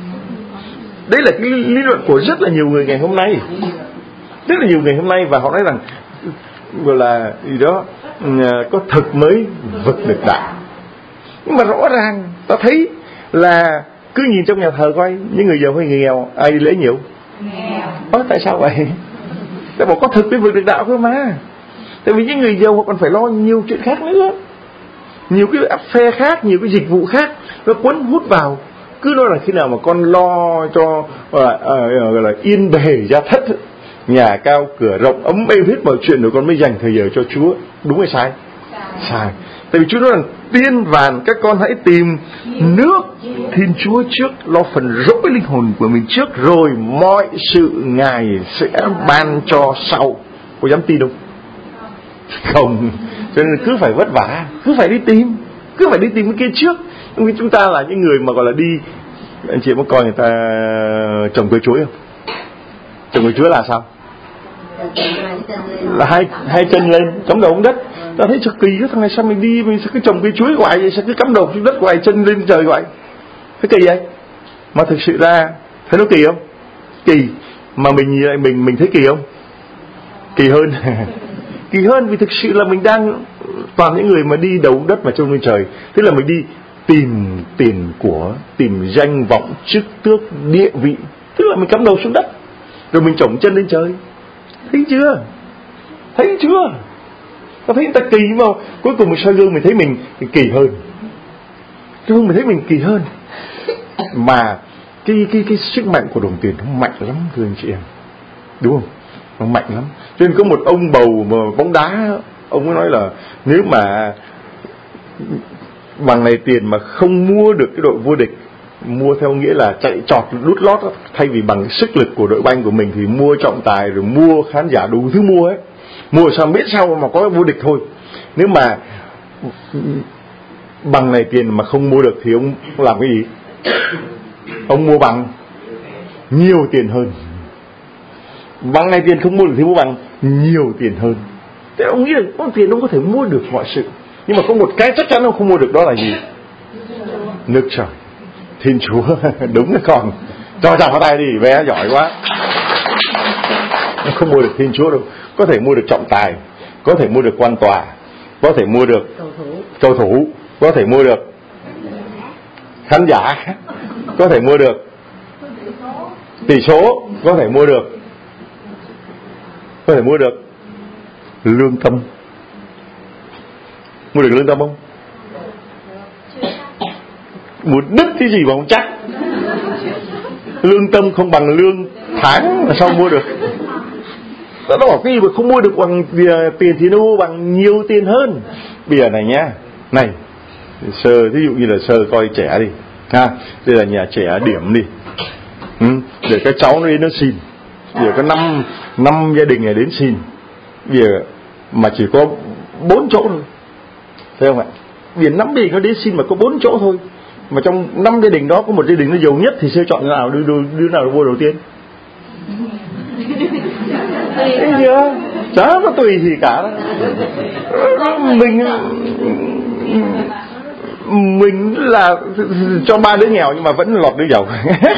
Đấy là cái lý luận của rất là nhiều người ngày hôm nay. Rất là nhiều người hôm nay. Và họ nói rằng gọi là gì đó, có thực mới vực được đạo. Nhưng mà rõ ràng ta thấy là cứ nhìn trong nhà thờ coi, những người giàu hay người nghèo, ai đi lễ nhiều? Nghèo. Tại sao vậy? Ta bảo có thực mới vực được đạo cơ mà. Tại vì những người giàu họ còn phải lo nhiều chuyện khác nữa, nhiều cái affair khác, nhiều cái dịch vụ khác, nó cuốn hút vào. Cứ nói là khi nào mà con lo cho gọi là yên bề gia thất, nhà cao cửa rộng ấm êm hết mọi chuyện, rồi con mới dành thời giờ cho Chúa. Đúng hay sai? Sai. Tại vì Chúa nói rằng tiên vàn các con hãy tìm nước Thiên Chúa trước, lo phần rỗi linh hồn của mình trước, rồi mọi sự Ngài sẽ ban cho sau. Có dám tin không? Không. Cho nên cứ phải vất vả, cứ phải đi tìm cái kia trước. Nhưng chúng ta là những người mà gọi là đi, anh chị có coi người ta trồng cây chuối không? Trồng cây chuối là sao? Là hai chân lên cắm đầu xuống đất. Ta thấy sao kỳ đó, thằng này sao mình đi mình sao cứ trồng cây chuối hoài vậy, sao cứ cắm đầu xuống đất hoài, chân lên trời hoài, cái kỳ vậy? Mà thực sự ra thấy nó kỳ không? Kỳ. Mà mình thấy kỳ không? Kỳ hơn. Kỳ hơn vì thực sự là mình đang toàn những người mà đi đầu đất mà trông lên trời. Thế là mình đi tìm tiền của, tìm danh vọng, chức tước, địa vị, Tức là mình cắm đầu xuống đất, rồi mình chổng chân lên trời. Thấy chưa? Thấy chưa? Có thấy người ta kỳ mà cuối cùng mình soi gương mình thấy mình kỳ hơn. Chứ không, mình thấy mình kỳ hơn. Mà cái sức mạnh của đồng tiền nó mạnh lắm thưa anh chị em, đúng không? Nó mạnh lắm. Cho nên có một ông bầu mà bóng đá, ông ấy nói là nếu mà bằng này tiền mà không mua được cái đội vô địch, mua theo nghĩa là chạy trọt lút lót, thay vì bằng sức lực của đội banh của mình thì mua trọng tài rồi mua khán giả đủ thứ mua ấy, mua sao biết sao mà có vô địch thôi. Nếu mà bằng này tiền mà không mua được thì ông làm cái gì? Ông mua bằng nhiều tiền hơn. Bằng này tiền không mua được thì mua bằng nhiều tiền hơn. Thế ông nghĩ là con tiền ông có thể mua được mọi sự, nhưng mà có một cái chắc chắn ông không mua được, đó là gì? Nước trời, Thiên Chúa. Đúng đấy con, cho chào vào tay đi, bé giỏi quá. Nó không mua được Thiên Chúa đâu. Có thể mua được trọng tài, có thể mua được quan tòa, có thể mua được cầu thủ, có thể mua được khán giả, có thể mua được tỷ số, có thể mua được lương tâm. Mua được lương tâm không? Một đứt cái gì mà không chắc. Lương tâm không bằng lương tháng mà sao mua được? Nó bảo cái gì mà không mua được bằng tiền thì nó mua bằng nhiều tiền hơn. Bây giờ này nhá, này sơ, ví dụ như là sơ coi trẻ đi ha, đây là nhà trẻ điểm đi, để các cháu nó đến nó xin. Bây giờ có 5 gia đình này đến xin, bây giờ mà chỉ có 4 chỗ thôi, thấy không ạ? Bây giờ 5 gia đình nó đến xin mà có 4 chỗ thôi, mà trong 5 gia đình đó có một gia đình nó giàu nhất, thì sơ chọn đứa nào mua đầu tiên? Thấy chưa? Chả có tùy gì cả đó. Mình là cho 3 đứa nghèo nhưng mà vẫn lọt đứa giàu.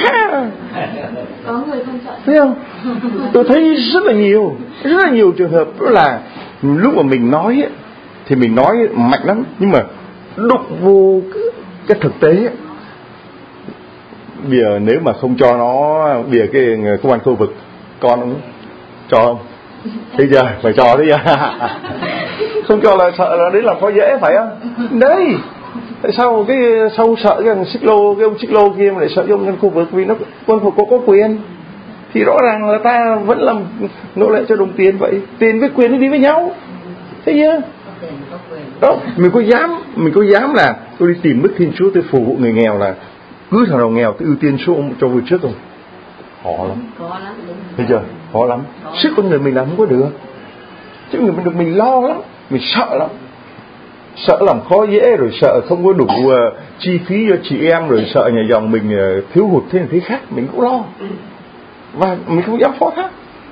Có người không chọn. Thấy không? Tôi thấy rất là nhiều trường hợp đó là lúc mà mình nói ấy, thì mình nói mạnh lắm, nhưng mà đụng vô cái thực tế ấy. Bây giờ nếu mà không cho nó, bây giờ cái công an khu vực con ông cho không? Bây giờ phải cho đấy nha. Không cho là sợ là đến làm khó dễ, phải không? Đấy. Tại sao sau sợ cái ông xích lô kia mà lại sợ ông nhân khu vực? Vì nó quân phục có quyền, thì rõ ràng là ta vẫn làm nô lệ cho đồng tiền vậy. Tiền với quyền nó đi với nhau, thấy chưa? Đó, mình có dám là tôi đi tìm Đức Thiên Chúa, tôi phục vụ người nghèo, là cứ thằng nào nghèo tôi ưu tiên cho người trước không? Khó lắm. Thấy chưa? Khó lắm. Sức con người mình làm không có được. Chứ mình lo lắm, mình sợ lắm. Sợ làm khó dễ, rồi sợ không có đủ chi phí cho chị em, rồi sợ nhà dòng mình thiếu hụt thế này thế khác, mình cũng lo. Và mình không dám phó thác.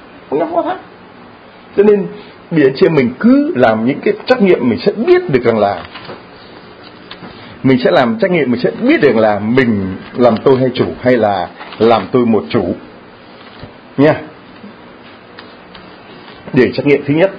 Cho nên bây giờ mình cứ làm những cái trách nhiệm, mình sẽ biết được rằng là mình sẽ làm trách nhiệm, mình sẽ biết được là mình làm tôi hay chủ, hay là làm tôi một chủ nha. Để trách nhiệm thứ nhất,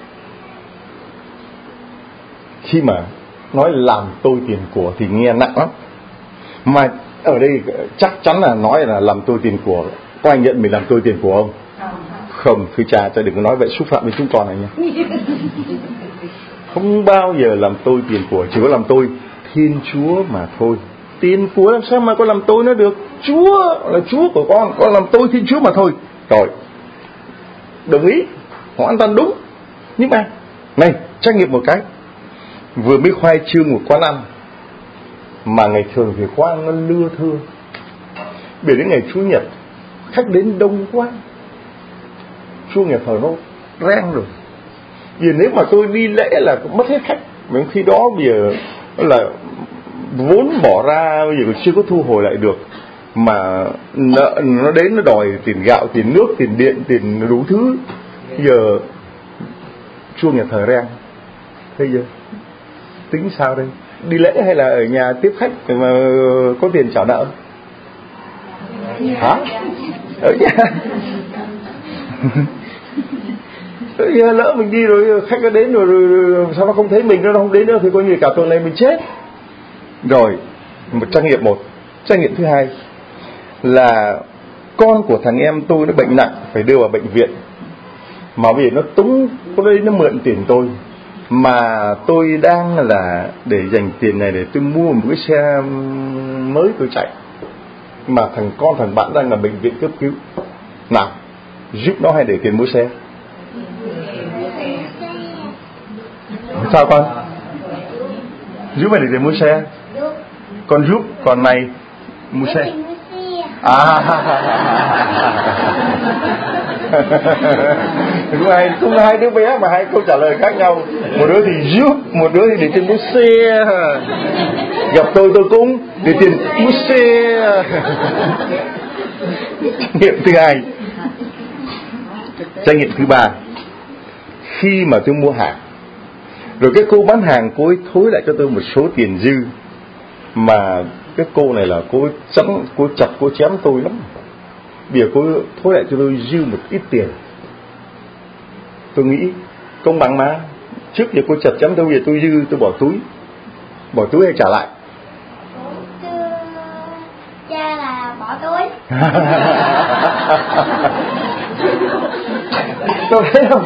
khi mà nói làm tôi tiền của thì nghe nặng lắm, mà ở đây chắc chắn là nói là làm tôi tiền của. Có ai nhận mình làm tôi tiền của không? Không, thưa cha, đừng có nói vậy, xúc phạm đến chúng con này nha. Không bao giờ làm tôi tiền của, chỉ có làm tôi Thiên Chúa mà thôi. Tiền của làm sao mà con làm tôi nó được? Chúa là Chúa của con làm tôi Thiên Chúa mà thôi. Rồi, đồng ý, hoàn toàn đúng. Nhưng mà này, trách nhiệm một cái, vừa mới khoai trương một quán ăn mà ngày thường thì quán nó lưa thưa, để đến ngày Chủ nhật khách đến đông quá, chuông nhà thờ nó rang rồi. Vì nếu mà tôi đi lễ là cũng mất hết khách, mà khi đó bây giờ là vốn bỏ ra bây giờ chưa có thu hồi lại được, mà nợ nó đến nó đòi tiền gạo, tiền nước, tiền điện, tiền đủ thứ. Bây giờ chuông nhà thờ rang, thấy chưa? Tính sao đây? Đi lễ hay là ở nhà tiếp khách mà có tiền trả nợ? Hả? Ở nhà. Giờ lỡ mình đi rồi khách nó đến rồi sao nó không thấy mình, nó không đến nữa thì coi như cả tuần này mình chết. Rồi, một trách nhiệm. Trách nhiệm thứ hai là con của thằng em tôi nó bệnh nặng phải đưa vào bệnh viện, mà bây giờ nó túng có đây, nó mượn tiền tôi, mà tôi đang là để dành tiền này để tôi mua một cái xe mới tôi chạy, mà thằng bạn đang là bệnh viện cấp cứu, nào giúp nó hay để tiền mua xe? Sao con? Giúp mày để tiền mua xe? Con giúp, còn này mua xe. Cũng hai đứa bé mà hai câu trả lời khác nhau. Một đứa thì giúp, một đứa thì để tiền mua xe. Gặp tôi cũng để tiền mua xe. Trải nghiệm thứ hai. Trải nghiệm thứ ba, khi mà tôi mua hàng, rồi cái cô bán hàng cô ấy thối lại cho tôi một số tiền dư, mà cái cô này là cô chặt cô chém tôi lắm. Bây giờ cô thối lại cho tôi dư một ít tiền. Tôi nghĩ công bằng mà, trước giờ cô chặt chém tôi, bây giờ tôi dư tôi bỏ túi hay trả lại? Cha là bỏ túi. Tôi thấy không?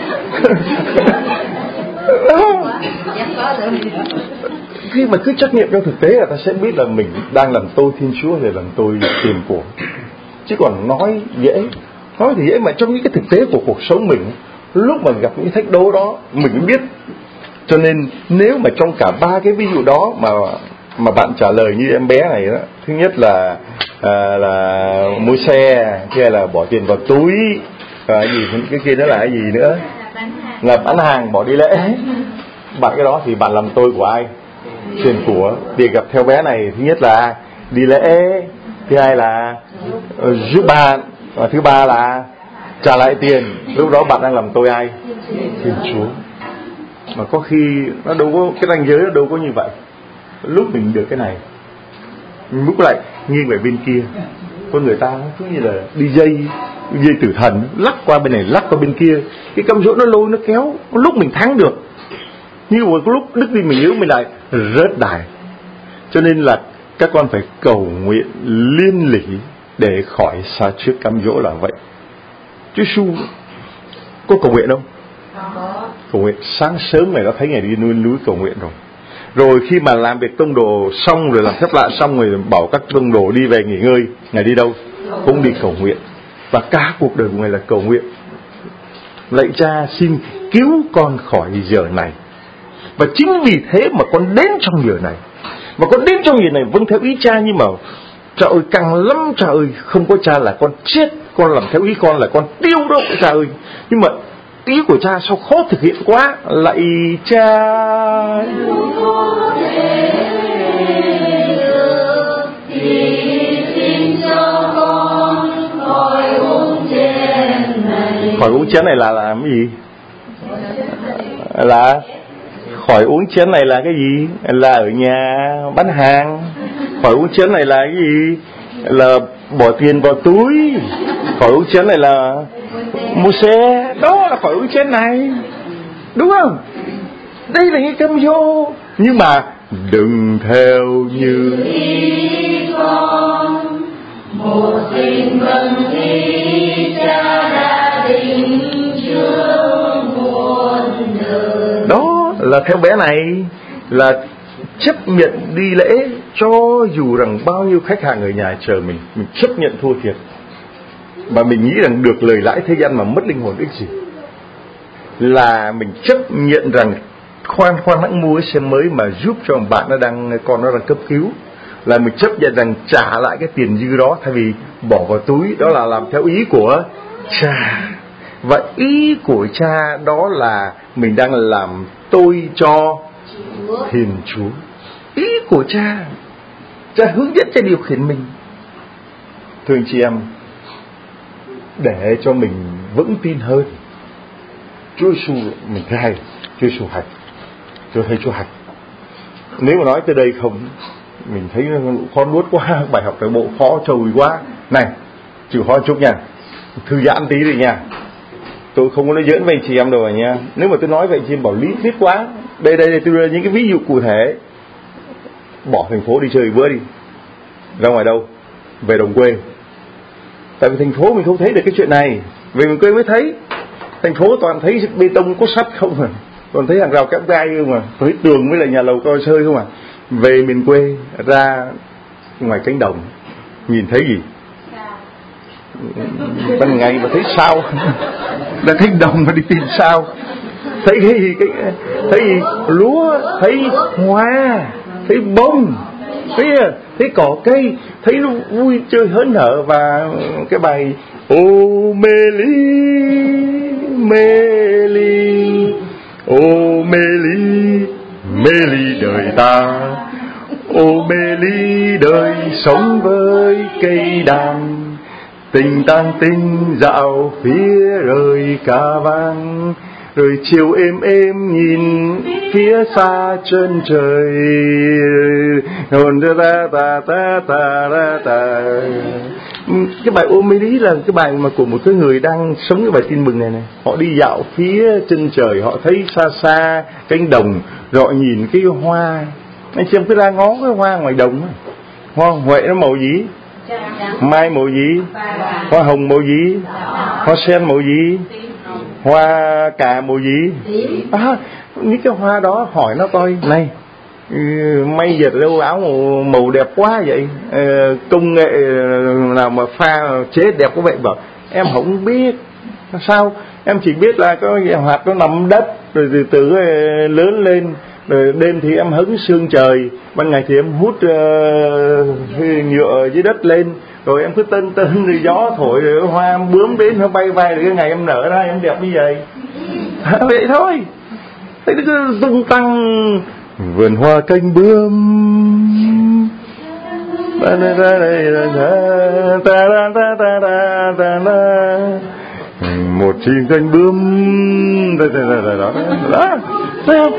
Khi mà cứ trách nhiệm trong thực tế là ta sẽ biết là mình đang làm tôi Thiên Chúa hay làm tôi tiền của. Chứ còn nói thì dễ, mà trong những cái thực tế của cuộc sống mình, lúc mà gặp những thách đố đó mình mới biết. Cho nên nếu mà trong cả ba cái ví dụ đó mà bạn trả lời như em bé này đó, thứ nhất là mua xe, thứ hai là bỏ tiền vào túi, và cái kia đó là cái gì nữa, là bán hàng, bỏ đi lễ. Bạn cái đó thì bạn làm tôi của ai? Tiền của. Thì gặp theo bé này, thứ nhất là đi lễ, thứ hai là giúp bạn, và thứ ba là trả lại tiền. Lúc đó bạn đang làm tôi ai? Thiên Chúa. Mà có khi nó đâu có, cái ranh giới nó đâu có như vậy. Lúc mình được cái này, mình lúc lại nghiêng về bên kia. Con người ta cứ như là đi dây tử thần, lắc qua bên này lắc qua bên kia, cái cam dỗ nó lôi nó kéo. Lúc mình thắng được, nhưng mà lúc đứt đi mình yếu mình lại rớt đài. Cho nên là các con phải cầu nguyện liên lỉ để khỏi xa trước cam dỗ là vậy. Chúa Giêsu có cầu nguyện không? Cầu nguyện sáng sớm này đã thấy Ngài đi lên núi cầu nguyện rồi. Rồi khi mà làm việc tông đồ xong rồi, làm phép lạ xong rồi, bảo các tông đồ đi về nghỉ ngơi, Ngài đi đâu? Cũng đi cầu nguyện. Và cả cuộc đời của Ngài là cầu nguyện. Lạy Cha, xin cứu con khỏi giờ này. Và chính vì thế mà con đến trong giờ này. Mà con đến trong giờ này vâng theo ý Cha, nhưng mà Cha ơi, càng lắm Cha ơi, không có Cha là con chết. Con làm theo ý con là con tiêu đâu Cha ơi. Nhưng mà ý của Cha sao khó thực hiện quá. Lạy Cha, khỏi uống chén này là làm cái gì? Là khỏi uống chén này là cái gì? Là ở nhà bán hàng. Khỏi uống chén này là cái gì? Là bỏ tiền vào túi. Khỏi uống chén này là mua xe. Đó là khỏi uống chén này, đúng không? Đây là cái cam dỗ. Nhưng mà đừng theo như ý con, một tình vâng ý Cha đã định trước muôn đời. Đó là theo bé này, là chấp nhận đi lễ cho dù rằng bao nhiêu khách hàng ở nhà chờ mình chấp nhận thua thiệt. Mà mình nghĩ rằng được lời lãi thế gian mà mất linh hồn ích gì. Là mình chấp nhận rằng khoan hãng mua cái xe mới mà giúp cho bạn con nó đang cấp cứu. Là mình chấp nhận rằng trả lại cái tiền dư đó thay vì bỏ vào túi. Đó là làm theo ý của Cha. Và ý của Cha đó là mình đang làm tôi cho Thiên Chúa. Ý của Cha hướng dẫn Cha điều khiển mình. Thưa anh chị em, để cho mình vững tin hơn, Chúa Giêsu mình thấy hay, Chúa Giêsu hay, tôi thấy Chúa hay. Nếu mà nói tới đây không, mình thấy nó khó nuốt quá, bài học nội bộ khó trôi quá. Này, chịu khó chút nha, thư giãn tí đi nha. Tôi không có nói giỡn với anh chị em đâu nha. Nếu mà tôi nói vậy chị em bảo lý thuyết quá. Đây tôi đưa những cái ví dụ cụ thể. Bỏ thành phố đi chơi bữa đi, ra ngoài đâu, về đồng quê, Tại vì thành phố mình không thấy được cái chuyện này, về miền quê mới thấy. Thành phố toàn thấy bê tông cốt sắt không à, toàn thấy hàng rào kẽm gai không à, thấy tường với lại nhà lầu coi sơi không à. Về miền quê ra ngoài cánh đồng nhìn thấy gì? Ban ngày mà thấy sao? Ra cánh đồng mà đi tìm sao? Thấy cái gì? Thấy gì? Lúa, thấy hoa, thấy bông, thấy cỏ cây, thấy nó vui chơi hớn hở. Và cái bài ô mê ly, ô mê ly đời ta, ô mê ly đời sống với cây đàn, tình tan tinh dạo phía rời ca vang, rồi chiều êm êm nhìn phía xa chân trời, hồn ta ta ta ta ta ta. Cái bài Ô Mê Lý là cái bài mà của một cái người đang sống cái bài tin mừng này. Họ đi dạo phía chân trời, họ thấy xa xa cánh đồng, rồi họ nhìn cái hoa. Anh xem cứ ra ngó cái hoa ngoài đồng, hoa huệ nó màu gì? Mai màu gì? Hoa hồng màu gì? Hoa sen màu gì? Hoa cà màu gì? Những cái hoa đó hỏi nó coi, này may dệt đâu áo màu đẹp quá vậy, công nghệ nào mà pha chế đẹp quá vậy? Bảo em không biết. Sao? Em chỉ biết là có hạt nó nằm đất rồi từ từ lớn lên, rồi đêm thì em hứng sương trời, ban ngày thì em hút nhựa dưới đất lên, rồi em cứ tân rồi gió thổi rồi hoa bướm đến nó bay bay, rồi cái ngày em nở ra em đẹp như vậy. Vậy thôi. Thế nó cứ tung tăng vườn hoa cánh bướm, một chim cánh bướm đó, thấy không?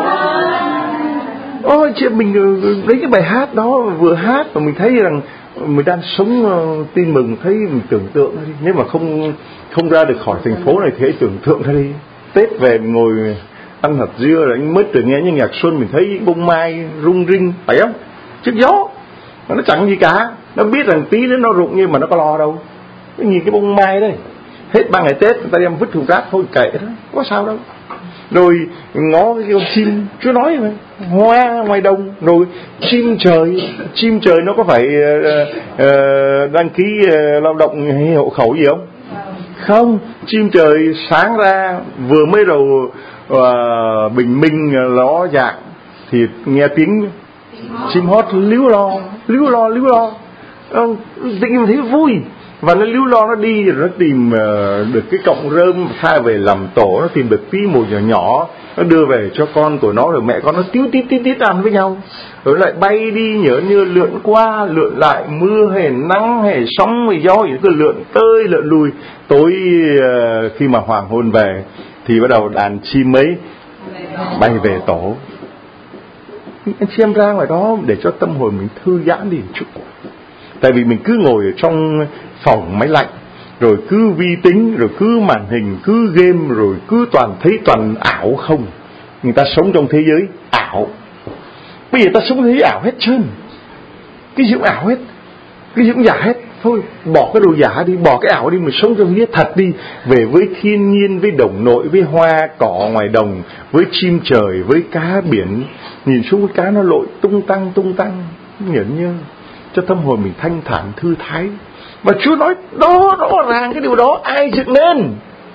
Ôi chị, mình lấy cái bài hát đó vừa hát mà mình thấy rằng mình đang sống tin mừng, thấy mình tưởng tượng đi. Nếu mà không ra được khỏi thành phố này thì hãy tưởng tượng ra đi. Tết về mình ngồi ăn hạt dưa rồi anh mứt rồi nghe những nhạc xuân, mình thấy bông mai rung rinh, phải không? Trước gió mà nó chẳng gì cả, nó biết rằng tí nữa nó rụng nhưng mà nó có lo đâu. Cái nhìn cái bông mai đây, hết 3 ngày Tết người ta đem vứt thùng rác thôi kệ đó, có sao đâu. Rồi ngó cái con chim, Chúa nói mà, hoa ngoài đồng, rồi chim trời nó có phải đăng ký lao động hay hộ khẩu gì không? Không, chim trời sáng ra vừa mới đầu bình minh ló dạng thì nghe tiếng chim hót líu lo, tự thấy vui. Và nó líu lo, nó đi rồi nó tìm được cái cọng rơm pha về làm tổ, nó tìm được tí mồi nhỏ nhỏ, nó đưa về cho con của nó, rồi mẹ con nó tíu tít ăn với nhau, rồi lại bay đi nhớ như lượn qua lượn lại, mưa hay nắng hay sóng hay gió gì cứ lượn tới lượn lui. Tối khi mà hoàng hôn về thì bắt đầu đàn chim ấy bay về tổ. Anh xem ra ngoài đó để cho tâm hồn mình thư giãn đi một chút. Tại vì mình cứ ngồi ở trong phòng máy lạnh, rồi cứ vi tính, rồi cứ màn hình, cứ game, rồi cứ thấy toàn ảo không. Người ta sống trong thế giới ảo. Bây giờ ta sống thế giới ảo hết trơn. Cái gì cũng ảo hết, cái gì cũng giả hết. Thôi bỏ cái đồ giả đi, bỏ cái ảo đi, mình sống trong thế giới thật đi. Về với thiên nhiên, với đồng nội, với hoa cỏ ngoài đồng, với chim trời, với cá biển. Nhìn xuống cái cá nó lội tung tăng, nhẫn như cho tâm hồn mình thanh thản thư thái. Và Chúa nói đó, rõ ràng cái điều đó ai dựng nên?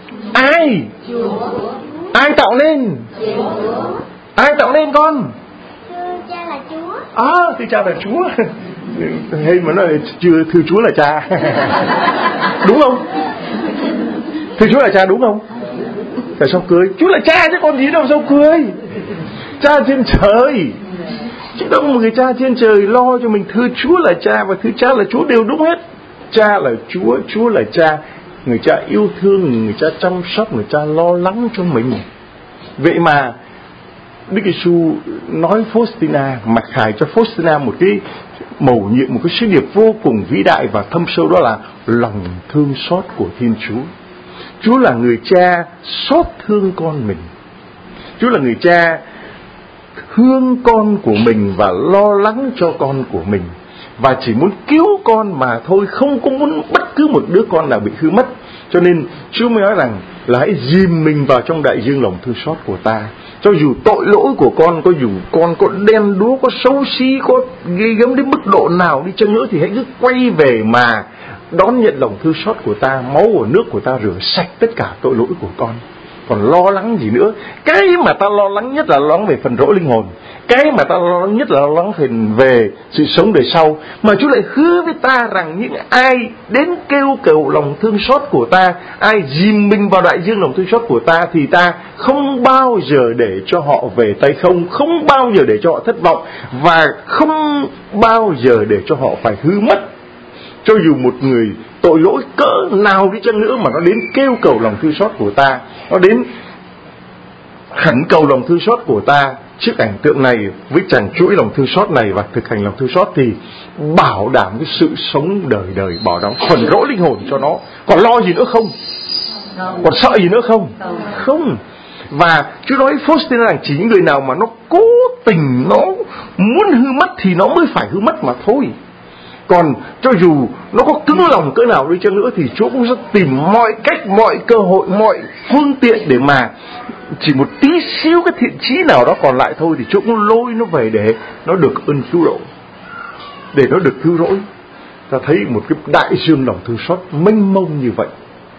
Ai tạo nên? Ai tạo nên con? Cha là Chúa. Thì cha là Chúa. Hay mà nói thưa Chúa là cha. Đúng không? Thưa Chúa là cha đúng không? Tại sao cười? Chúa là cha chứ còn gì đâu sao cười? Cha trên trời. Chứ đâu một người cha trên trời lo cho mình thưa Chúa là cha và thưa cha là Chúa đều đúng hết. Cha là Chúa, Chúa là cha. Người cha yêu thương, người cha chăm sóc, người cha lo lắng cho mình. Vậy mà Đức Giêsu nói Faustina, mặc khải cho Faustina một cái mầu nhiệm, một cái sứ điệp vô cùng vĩ đại và thâm sâu, đó là lòng thương xót của Thiên Chúa. Chúa là người cha xót thương con mình. Chúa là người cha thương con của mình và lo lắng cho con của mình. và chỉ muốn cứu con mà thôi, không có muốn bất cứ một đứa con nào bị hư mất. Cho nên Chúa mới nói rằng là hãy dìm mình vào trong đại dương lòng thương xót của ta. Cho dù tội lỗi của con, có dù con có đen đúa, có xấu xí, có ghê gớm đến mức độ nào đi chăng nữa, thì hãy cứ quay về mà đón nhận lòng thương xót của ta. Máu của nước của ta rửa sạch tất cả tội lỗi của con. Còn lo lắng gì nữa? Cái mà ta lo lắng nhất là lo lắng về phần rỗi linh hồn. Cái mà ta lo lắng nhất là lo lắng về sự sống đời sau. Mà Chúa lại hứa với ta rằng những ai đến kêu cầu lòng thương xót của ta, ai dìm mình vào đại dương lòng thương xót của ta, thì ta không bao giờ để cho họ về tay không, không bao giờ để cho họ thất vọng, và không bao giờ để cho họ phải hư mất. Cho dù một người tội lỗi cỡ nào đi chăng nữa mà nó đến kêu cầu lòng thương xót của ta, nó đến khẩn cầu lòng thương xót của ta, trước cảnh tượng này, với chàng chuỗi lòng thương xót này và thực hành lòng thương xót, thì bảo đảm cái sự sống đời đời, bảo đảm phần rỗi linh hồn cho nó. Còn lo gì nữa không? Còn sợ gì nữa không? Không. Và Chúa nói Faustina rằng chỉ những người nào mà nó cố tình, nó muốn hư mất thì nó mới phải hư mất mà thôi. Còn cho dù nó có cứng lòng cỡ nào đi chăng nữa thì Chúa cũng sẽ tìm mọi cách, mọi cơ hội, mọi phương tiện để mà chỉ một tí xíu cái thiện chí nào đó còn lại thôi thì Chúa cũng lôi nó về để nó được ơn cứu độ, để nó được cứu rỗi. Ta thấy một cái đại dương lòng thương xót mênh mông như vậy.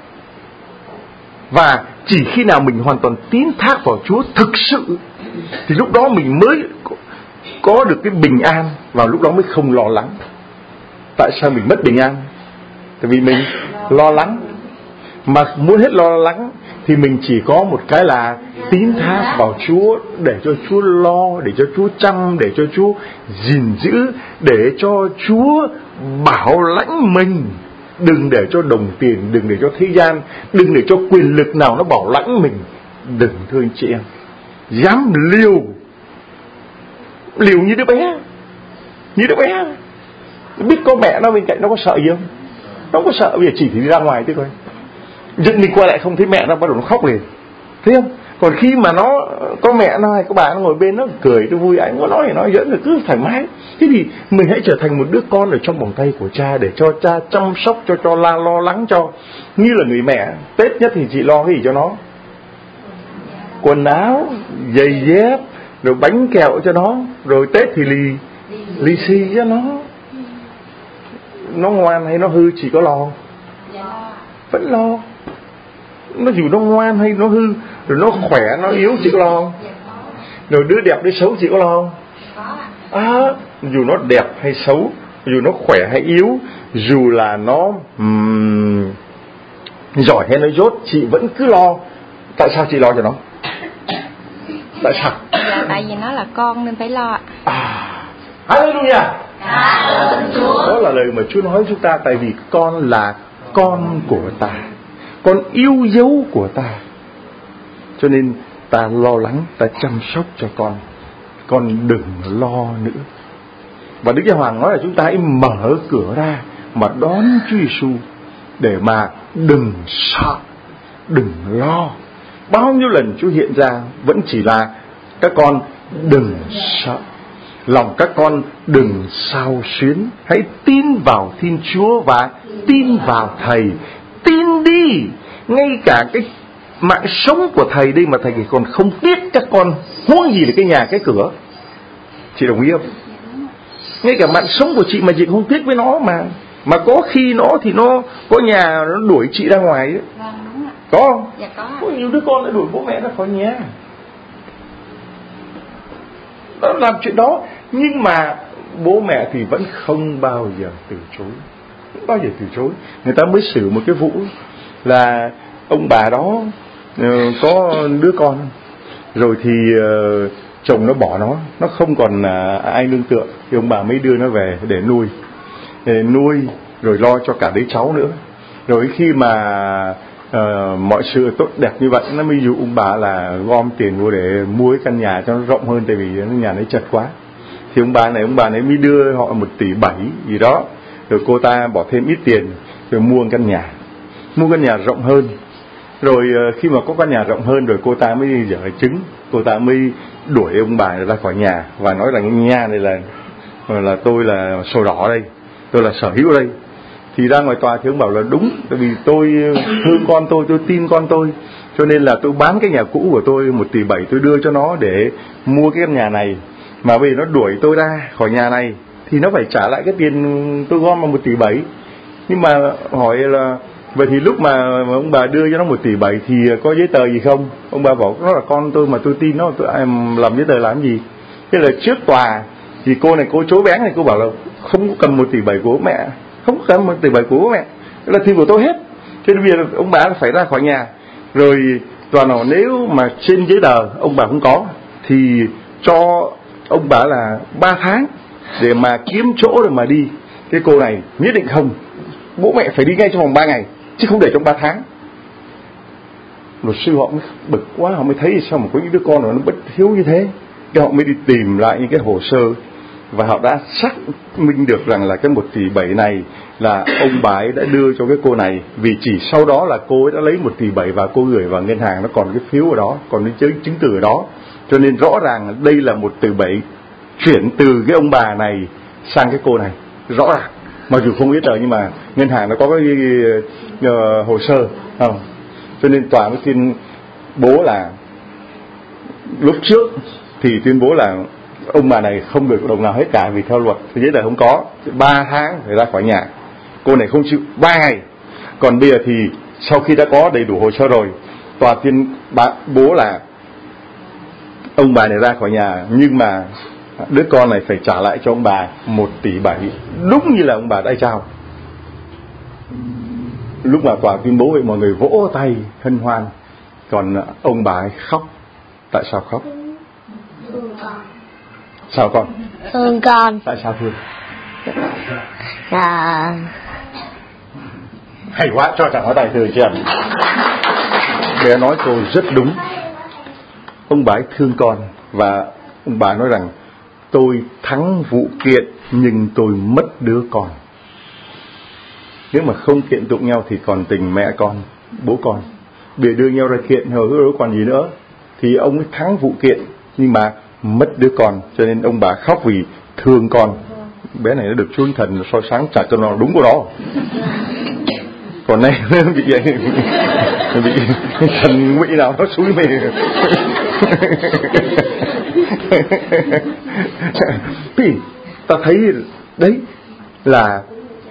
Và chỉ khi nào mình hoàn toàn tín thác vào Chúa thực sự thì lúc đó mình mới có được cái bình an, và lúc đó mới không lo lắng. Tại sao mình mất bình an? Tại vì mình lo lắng. Mà muốn hết lo lắng thì mình chỉ có một cái là tín thác vào Chúa, để cho Chúa lo, để cho Chúa chăm, để cho Chúa gìn giữ, để cho Chúa bảo lãnh mình. Đừng để cho đồng tiền, đừng để cho thế gian, đừng để cho quyền lực nào nó bảo lãnh mình. Đừng, thưa anh chị em, dám liều như đứa bé, như đứa bé. Biết có mẹ nó bên cạnh nó có sợ gì không? Nó có sợ, bây giờ chỉ thì đi ra ngoài thế coi, dựng mình qua lại không thấy mẹ nó bắt đầu nó khóc liền, thấy không? Còn khi mà nó có mẹ nó hay có bà nó ngồi bên, nó cười, nó vui, anh có nói thì nói, dẫn là cứ thoải mái. Thế thì mình hãy trở thành một đứa con ở trong vòng tay của cha, để cho cha chăm sóc, cho lo lắng cho. Như là người mẹ, Tết nhất thì chị lo cái gì cho nó? Quần áo, giày dép, rồi bánh kẹo cho nó, rồi Tết thì lì xì cho nó. Nó ngoan hay nó hư chị có lo không? Vẫn lo. Nó dù nó ngoan hay nó hư, rồi nó khỏe, nó yếu chị có lo không? Rồi đứa đẹp đứa xấu chị có lo không? Dù nó đẹp hay xấu, dù nó khỏe hay yếu, dù là nó giỏi hay nó dốt, chị vẫn cứ lo. Tại sao chị lo cho nó? Tại sao? Tại vì nó là con nên phải lo. Hallelujah. Đó là lời mà Chúa nói chúng ta. Tại vì con là con của ta, con yêu dấu của ta, cho nên ta lo lắng, ta chăm sóc cho con đừng lo nữa. Và Đức Giáo Hoàng nói là chúng ta hãy mở cửa ra mà đón Chúa Giêsu, để mà đừng sợ, đừng lo. Bao nhiêu lần Chúa hiện ra vẫn chỉ là các con đừng sợ, lòng các con đừng xao xuyến, hãy tin vào Thiên Chúa và tin vào Thầy. Tin đi. Ngay cả cái mạng sống của Thầy đây mà Thầy còn không tiếc các con, huống gì là cái nhà cái cửa. Chị đồng ý không? Ngay cả mạng sống của chị mà chị không tiếc với nó, mà có khi nó thì nó có nhà nó đuổi chị ra ngoài ấy. Vâng, đúng ạ. Có không? Dạ có. Có nhiều đứa con đã đuổi bố mẹ ra khỏi nhà. Nó làm chuyện đó, nhưng mà bố mẹ thì vẫn không bao giờ từ chối, không bao giờ từ chối. Người ta mới xử một cái vụ là ông bà đó có đứa con, rồi thì chồng nó bỏ nó không còn ai nương tựa, thì ông bà mới đưa nó về để nuôi rồi lo cho cả đứa cháu nữa. Rồi khi mà mọi sự tốt đẹp như vậy, nó mới dụ ông bà là gom tiền vô để mua cái căn nhà cho nó rộng hơn, tại vì nhà nó chật quá. Thì ông bà này mới đưa họ 1,7 tỷ gì đó, rồi cô ta bỏ thêm ít tiền rồi mua căn nhà rộng hơn. Rồi khi mà có căn nhà rộng hơn rồi, cô ta mới dở trứng, cô ta mới đuổi ông bà ra khỏi nhà và nói là cái nhà này là tôi là sổ đỏ đây, tôi là sở hữu đây. Thì ra ngoài tòa thì ông bảo là đúng, tại vì tôi thương con tôi tin con tôi, cho nên là tôi bán cái nhà cũ của tôi 1,7 tỷ tôi đưa cho nó để mua cái căn nhà này. Mà vì nó đuổi tôi ra khỏi nhà này thì nó phải trả lại cái tiền tôi gom vào 1,7 tỷ. Nhưng mà hỏi là vậy thì lúc mà ông bà đưa cho nó 1,7 tỷ thì có giấy tờ gì không? Ông bà bảo nó là con tôi mà tôi tin nó, tôi làm giấy tờ làm gì? Thế là trước tòa thì cô này cô chối bén này, cô bảo là không có cầm 1,7 tỷ của mẹ, không có cầm 1,7 tỷ của mẹ, đó là tiền của tôi hết. Cho nên bây giờ ông bà phải ra khỏi nhà. Rồi tòa nào nếu mà trên giấy tờ ông bà không có thì cho ông bà là 3 tháng để mà kiếm chỗ rồi mà đi. Cái cô này nhất định không, bố mẹ phải đi ngay trong vòng 3 ngày chứ không để trong 3 tháng. Luật sư họ mới bực quá, họ mới thấy sao mà có những đứa con nó bất hiếu như thế. Cái họ mới đi tìm lại những cái hồ sơ và họ đã xác minh được rằng là cái 1,7 tỷ này là ông bà ấy đã đưa cho cái cô này, vì chỉ sau đó là cô ấy đã lấy 1,7 tỷ và cô gửi vào ngân hàng, nó còn cái phiếu ở đó, còn cái chứng từ ở đó. Cho nên rõ ràng đây là 1,7 tỷ chuyển từ cái ông bà này sang cái cô này, rõ ràng. Mặc dù không biết rồi nhưng mà ngân hàng nó có cái hồ sơ không? Cho nên tòa mới tuyên bố là lúc trước thì tuyên bố là ông bà này không được đồng nào hết cả, vì theo luật thì giấy tờ không có, 3 tháng phải ra khỏi nhà. Cô này không chịu 3 ngày. Còn bây giờ thì sau khi đã có đầy đủ hồ sơ rồi, tòa tuyên bố là ông bà này ra khỏi nhà, nhưng mà đứa con này phải trả lại cho ông bà 1,7 tỷ, đúng như là ông bà đã trao. Lúc mà tòa tuyên bố vậy mọi người vỗ tay hân hoan, còn ông bà ấy khóc. Tại sao khóc? Sao con? Thương con. Tại sao thương? Hay quá, cho chẳng có tài thương chưa? Bé nói câu rất đúng. Ông bà ấy thương con và ông bà nói rằng tôi thắng vụ kiện nhưng tôi mất đứa con. Nếu mà không kiện tụng nhau thì còn tình mẹ con, bố con. Để đưa nhau ra kiện hầu hứa còn gì nữa. Thì ông ấy thắng vụ kiện nhưng mà mất đứa con, cho nên ông bà khóc vì thương con. Bé này nó được Chúa Thần soi sáng chặt cho nó đúng của nó. Còn nay bị vậy, bị thần ngụy nào nó xúi mê. Thì ta thấy đấy là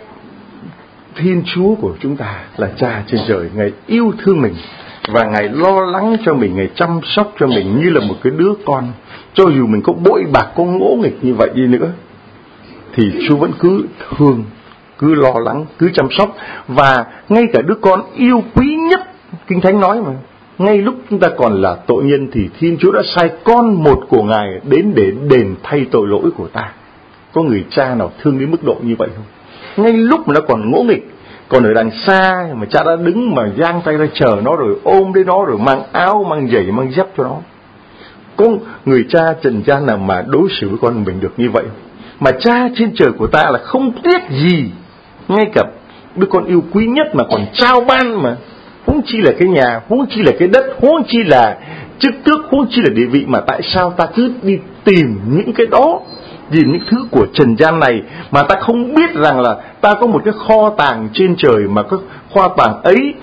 Thiên Chúa của chúng ta là Cha trên trời, Ngài yêu thương mình và Ngài lo lắng cho mình, Ngài chăm sóc cho mình như là một cái đứa con. Cho dù mình có bội bạc, có ngỗ nghịch như vậy đi nữa thì Chúa vẫn cứ thương, cứ lo lắng, cứ chăm sóc. Và ngay cả đứa con yêu quý nhất, Kinh Thánh nói mà, ngay lúc chúng ta còn là tội nhân thì Thiên Chúa đã sai con một của Ngài đến để đền thay tội lỗi của ta. Có người cha nào thương đến mức độ như vậy không? Ngay lúc mà nó còn ngỗ nghịch, còn ở đằng xa mà cha đã đứng mà giang tay ra chờ nó, rồi ôm lấy nó, rồi mang áo, mang giày, mang dép cho nó. Có người cha trần gian nào mà đối xử với con mình được như vậy? Mà Cha trên trời của ta là không tiếc gì, ngay cả đứa con yêu quý nhất mà còn trao ban mà. Huống chi là cái nhà, huống chi là cái đất, huống chi là chức tước, huống chi là địa vị, mà tại sao ta cứ đi tìm những cái đó, tìm những thứ của trần gian này mà ta không biết rằng là ta có một cái kho tàng trên trời, mà cái kho tàng ấy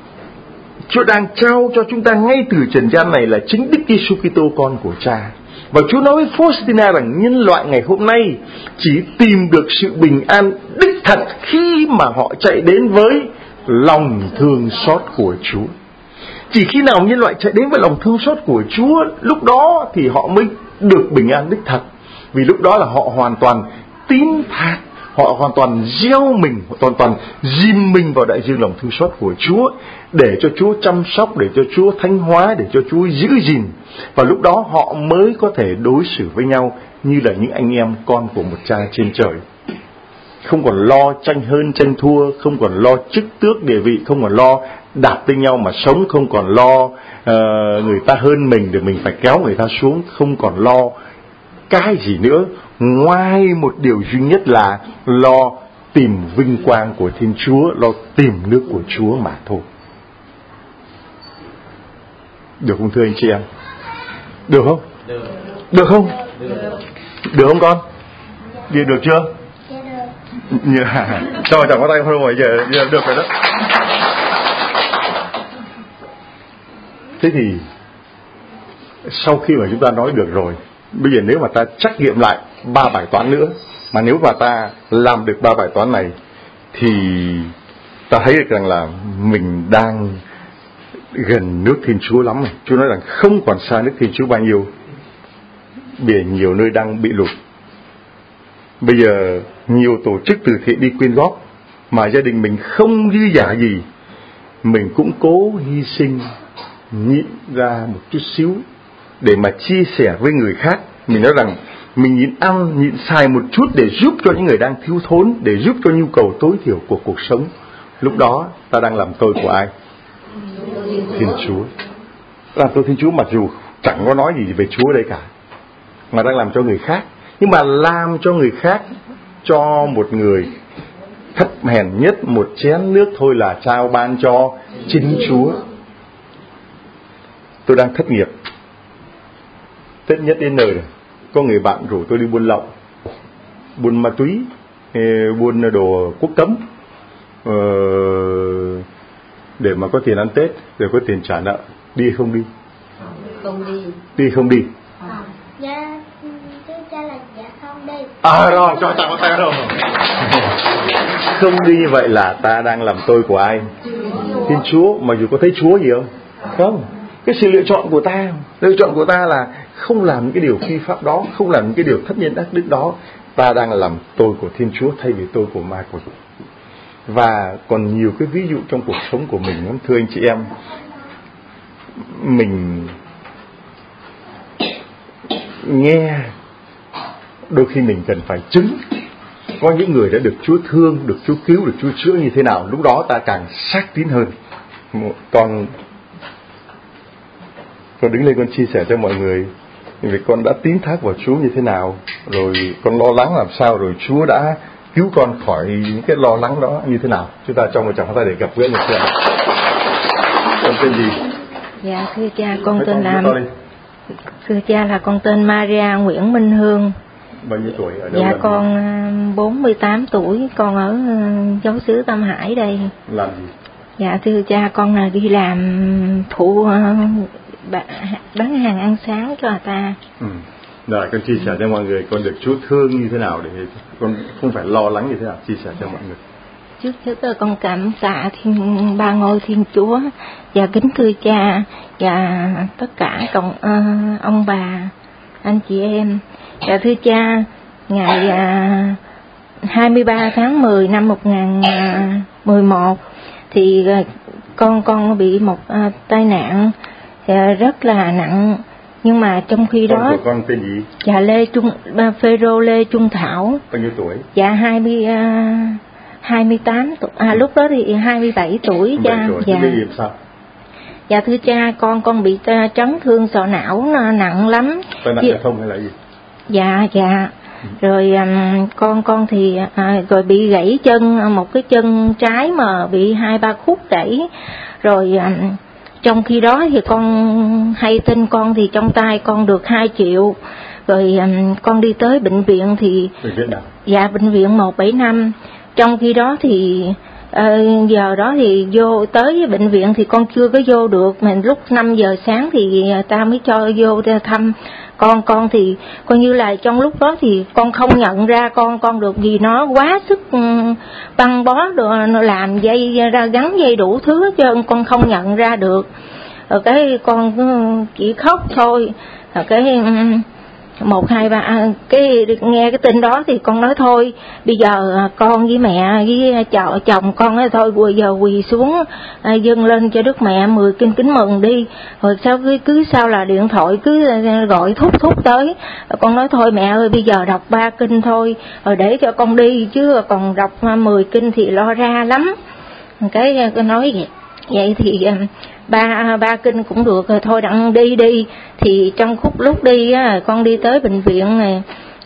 Chúa đang trao cho chúng ta ngay từ trần gian này là chính Đức Giêsu Kitô con của Cha. Và Chúa nói với Faustina rằng nhân loại ngày hôm nay chỉ tìm được sự bình an đích thật khi mà họ chạy đến với lòng thương xót của Chúa. Chỉ khi nào nhân loại chạy đến với lòng thương xót của Chúa, lúc đó thì họ mới được bình an đích thật. Vì lúc đó là họ hoàn toàn tín thác, họ hoàn toàn gieo mình, họ hoàn toàn dìm mình vào đại dương lòng thương xót của Chúa, để cho Chúa chăm sóc, để cho Chúa thánh hóa, để cho Chúa giữ gìn. Và lúc đó họ mới có thể đối xử với nhau như là những anh em con của một Cha trên trời. Không còn lo tranh hơn tranh thua, không còn lo chức tước địa vị, không còn lo đạp lên nhau mà sống, không còn lo người ta hơn mình để mình phải kéo người ta xuống, không còn lo cái gì nữa ngoài một điều duy nhất là lo tìm vinh quang của Thiên Chúa, lo tìm nước của Chúa mà thôi. Được không thưa anh chị em? Được không? Được không? Được không con? Được chưa? Dạ được. Cho chẳng có tay không rồi, giờ được rồi đó. Thế thì sau khi mà chúng ta nói được rồi, bây giờ nếu mà ta trắc nghiệm lại 3 bài toán nữa, mà nếu mà ta làm được 3 bài toán này thì ta thấy được rằng là mình đang gần nước Thiên Chúa lắm rồi. Chúa nói rằng không còn xa nước Thiên Chúa bao nhiêu. Bây giờ nhiều nơi đang bị lụt. Bây giờ nhiều tổ chức từ thiện đi quyên góp mà gia đình mình không dư giả gì, mình cũng cố hy sinh nhịn ra một chút xíu để mà chia sẻ với người khác. Mình nói rằng mình nhịn ăn, nhịn xài một chút để giúp cho những người đang thiếu thốn, để giúp cho nhu cầu tối thiểu của cuộc sống. Lúc đó ta đang làm tôi của ai? Thiên Chúa. Làm tôi Thiên Chúa mặc dù chẳng có nói gì về Chúa đây cả, mà đang làm cho người khác. Nhưng mà làm cho người khác, cho một người thấp hèn nhất một chén nước thôi là trao ban cho chính Chúa. Tôi đang thất nghiệp, Tết nhất đến nơi rồi, có người bạn rủ tôi đi buôn lậu, buôn ma túy, buôn đồ quốc cấm, để mà có tiền ăn Tết, rồi có tiền trả nợ. Đi không đi? Không đi. Đi không đi? Dạ, thưa cha là dạ không đi. Rồi, cho tao có tay đâu. Không đi như vậy là ta đang làm tôi của ai? Thiên Chúa. Mà dù có thấy Chúa gì không? Không. Cái sự lựa chọn của ta, là không làm những cái điều phi pháp đó, không làm những cái điều thất nhân ác đức đó. Ta đang làm tôi của Thiên Chúa thay vì tôi của ma quỷ. Và còn nhiều cái ví dụ trong cuộc sống của mình lắm, thưa anh chị em. Mình nghe đôi khi mình cần phải chứng. Có những người đã được Chúa thương, được Chúa cứu, được Chúa chữa như thế nào, lúc đó ta càng xác tín hơn. Con đứng lên con chia sẻ cho mọi người vì con đã tín thác vào Chúa như thế nào, rồi con lo lắng làm sao, rồi Chúa đã cứu con khỏi những cái lo lắng đó như thế nào. Chúng ta trong một tràng pháo tay để gặp gỡ một chuyện. Con tên gì? Dạ thưa cha, con tên là con tên Maria Nguyễn Minh Hương. Bao nhiêu tuổi? Ở đâu? Dạ con 48 tuổi, con ở giáo xứ Tam Hải đây. Làm gì? Dạ thưa cha, con là đi làm phụ bán hàng ăn sáng cho người ta. Rồi con chia sẻ cho mọi người con được Chúa thương như thế nào để con không phải lo lắng như thế nào, chia sẻ cho mọi người. Trước hết con cảm tạ ba ngôi Thiên Chúa và kính thưa cha và tất cả ông bà, anh chị em. Dạ thưa cha, ngày 23 tháng 10 năm 2011 thì con bị một tai nạn rất là nặng, nhưng mà trong khi đó của con tên gì? Dạ Phêrô Lê Trung Thảo. Bao nhiêu tuổi? Dạ 28 tuổi, lúc đó thì 27 tuổi cha. Dạ. Sao? Dạ thưa cha, con bị chấn thương sọ não nặng lắm. Tai nạn giao thông hay là gì? Dạ. Rồi con thì rồi bị gãy chân, một cái chân trái mà bị 2-3 khúc gãy. Rồi trong khi đó thì con hay tin con thì trong tay con được 2 triệu. Rồi con đi tới bệnh viện thì bệnh viện nào? Dạ bệnh viện 175. Trong khi đó thì giờ đó thì vô tới bệnh viện thì con chưa có vô được, mà lúc 5 giờ sáng thì ta mới cho vô thăm. Con thì coi như là trong lúc đó thì con không nhận ra con được vì nó quá sức băng bó đồ, nó làm dây ra gắn dây đủ thứ cho con không nhận ra được. Rồi cái con chỉ khóc thôi. Rồi cái 1, 2, 3 cái nghe cái tin đó thì con nói thôi bây giờ con với mẹ với chồng con ấy thôi bây giờ quỳ xuống dâng lên cho Đức Mẹ 10 kinh kính mừng đi. Rồi cứ sau là điện thoại cứ gọi thúc tới. Rồi con nói thôi mẹ ơi bây giờ đọc 3 kinh thôi rồi để cho con đi, chứ còn đọc 10 kinh thì lo ra lắm. Cái nói vậy thì ba kinh cũng được rồi, thôi đặng đi. Thì trong lúc đi á, con đi tới bệnh viện này,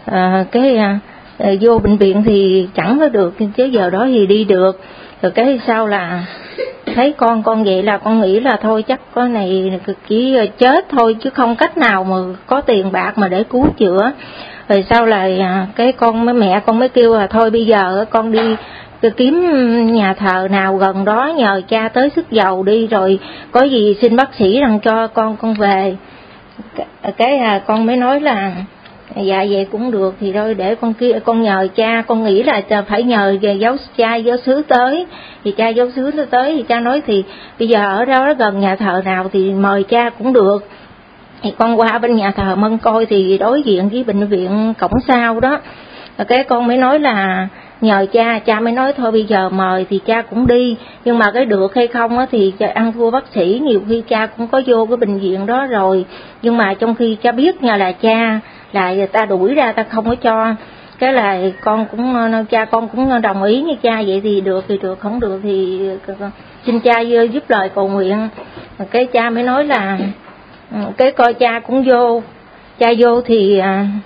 vô bệnh viện thì chẳng có được, chứ giờ đó thì đi được. Rồi cái sau là thấy con vậy là con nghĩ là thôi chắc có này chỉ chết thôi chứ không cách nào mà có tiền bạc mà để cứu chữa. Rồi sau là cái mẹ con mới kêu là thôi bây giờ con đi kiếm nhà thờ nào gần đó nhờ cha tới sức dầu đi, rồi có gì xin bác sĩ rằng cho con về. Cái con mới nói là dạ vậy cũng được, thì thôi để con nhờ cha, con nghĩ là phải nhờ về cha giáo xứ tới. Thì cha giáo xứ tới thì cha nói thì bây giờ ở đó gần nhà thờ nào thì mời cha cũng được. Thì con qua bên nhà thờ Mân Côi thì đối diện với bệnh viện Cổng Sao đó. Rồi cái con mới nói là nhờ cha mới nói thôi bây giờ mời thì cha cũng đi, nhưng mà cái được hay không á thì ăn thua bác sĩ, nhiều khi cha cũng có vô cái bệnh viện đó rồi, nhưng mà trong khi cha biết nha là cha là người ta đuổi ra, ta không có cho. Cái là cha con cũng đồng ý như cha, vậy thì được, không được thì xin cha giúp lời cầu nguyện. Cái cha mới nói là cái coi cha cũng vô thì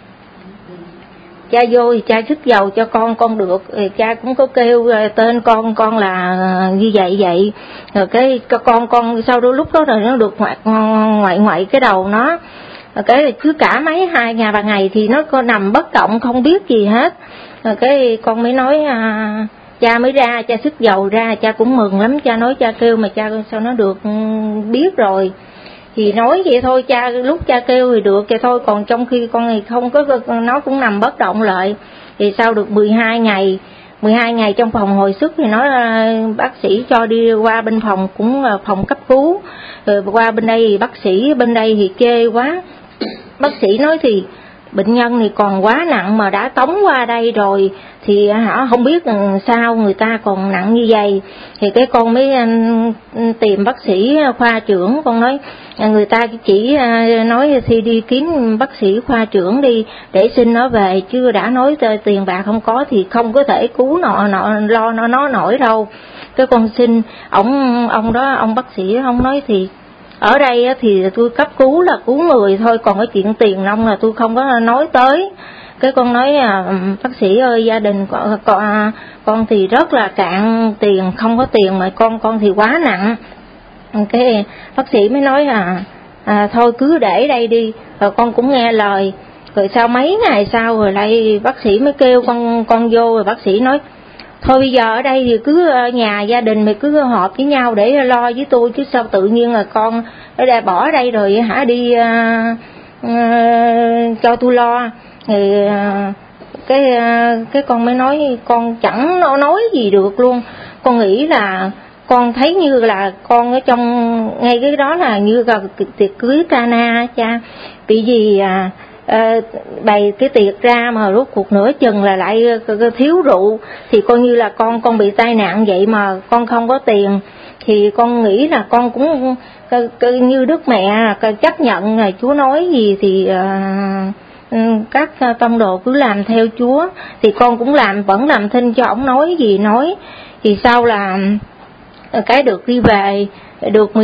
cha sức dầu cho con được. Thì cha cũng có kêu tên con là như vậy. Rồi cái con sau đó lúc đó rồi nó được ngoại cái đầu nó. Rồi cái cứ cả mấy 2-3 ngày thì nó có nằm bất động không biết gì hết. Rồi cái con mới nói cha mới ra, cha sức dầu ra, cha cũng mừng lắm. Cha nói cha kêu mà cha sao nó được biết rồi. Thì nói vậy thôi, lúc cha kêu thì được vậy thôi, còn trong khi con này không có, nó cũng nằm bất động lại. Thì sau được 12 ngày trong phòng hồi sức thì nói bác sĩ cho đi qua bên phòng, cũng là phòng cấp cứu. Rồi qua bên đây thì bác sĩ bên đây thì chê quá. Bác sĩ nói thì bệnh nhân thì còn quá nặng mà đã tống qua đây rồi thì không biết làm sao người ta còn nặng như vậy. Thì cái con mới tìm bác sĩ khoa trưởng, con nói người ta chỉ nói thì đi kiếm bác sĩ khoa trưởng đi để xin nó về, chứ đã nói tiền bạc không có thì không có thể cứu lo nó nổi đâu. Cái con xin ông đó, ông bác sĩ ông nói thì ở đây thì tôi cấp cứu là cứu người thôi, còn cái chuyện tiền nong là tôi không có nói tới. Cái con nói bác sĩ ơi, gia đình con thì rất là cạn tiền, không có tiền, mà con thì quá nặng. Cái bác sĩ mới nói thôi cứ để đây đi. Rồi con cũng nghe lời. Rồi sau mấy ngày sau rồi lại bác sĩ mới kêu con vô, rồi bác sĩ nói thôi bây giờ ở đây thì cứ nhà gia đình mình cứ họp với nhau để lo với tôi, chứ sao tự nhiên là con ở bỏ ở đây rồi đi cho tôi lo. Thì cái con mới nói con chẳng nói gì được luôn. Con nghĩ là con thấy như là con ở trong ngay cái đó là như là tiệc cưới Cana cha, bị gì bày cái tiệc ra mà rốt cuộc nửa chừng là lại thiếu rượu, thì coi như là con bị tai nạn vậy mà con không có tiền. Thì con nghĩ là con cũng như Đức Mẹ chấp nhận là Chúa nói gì thì các tông đồ cứ làm theo Chúa, thì con cũng vẫn làm thinh cho ổng nói gì nói. Thì sau là cái được đi về được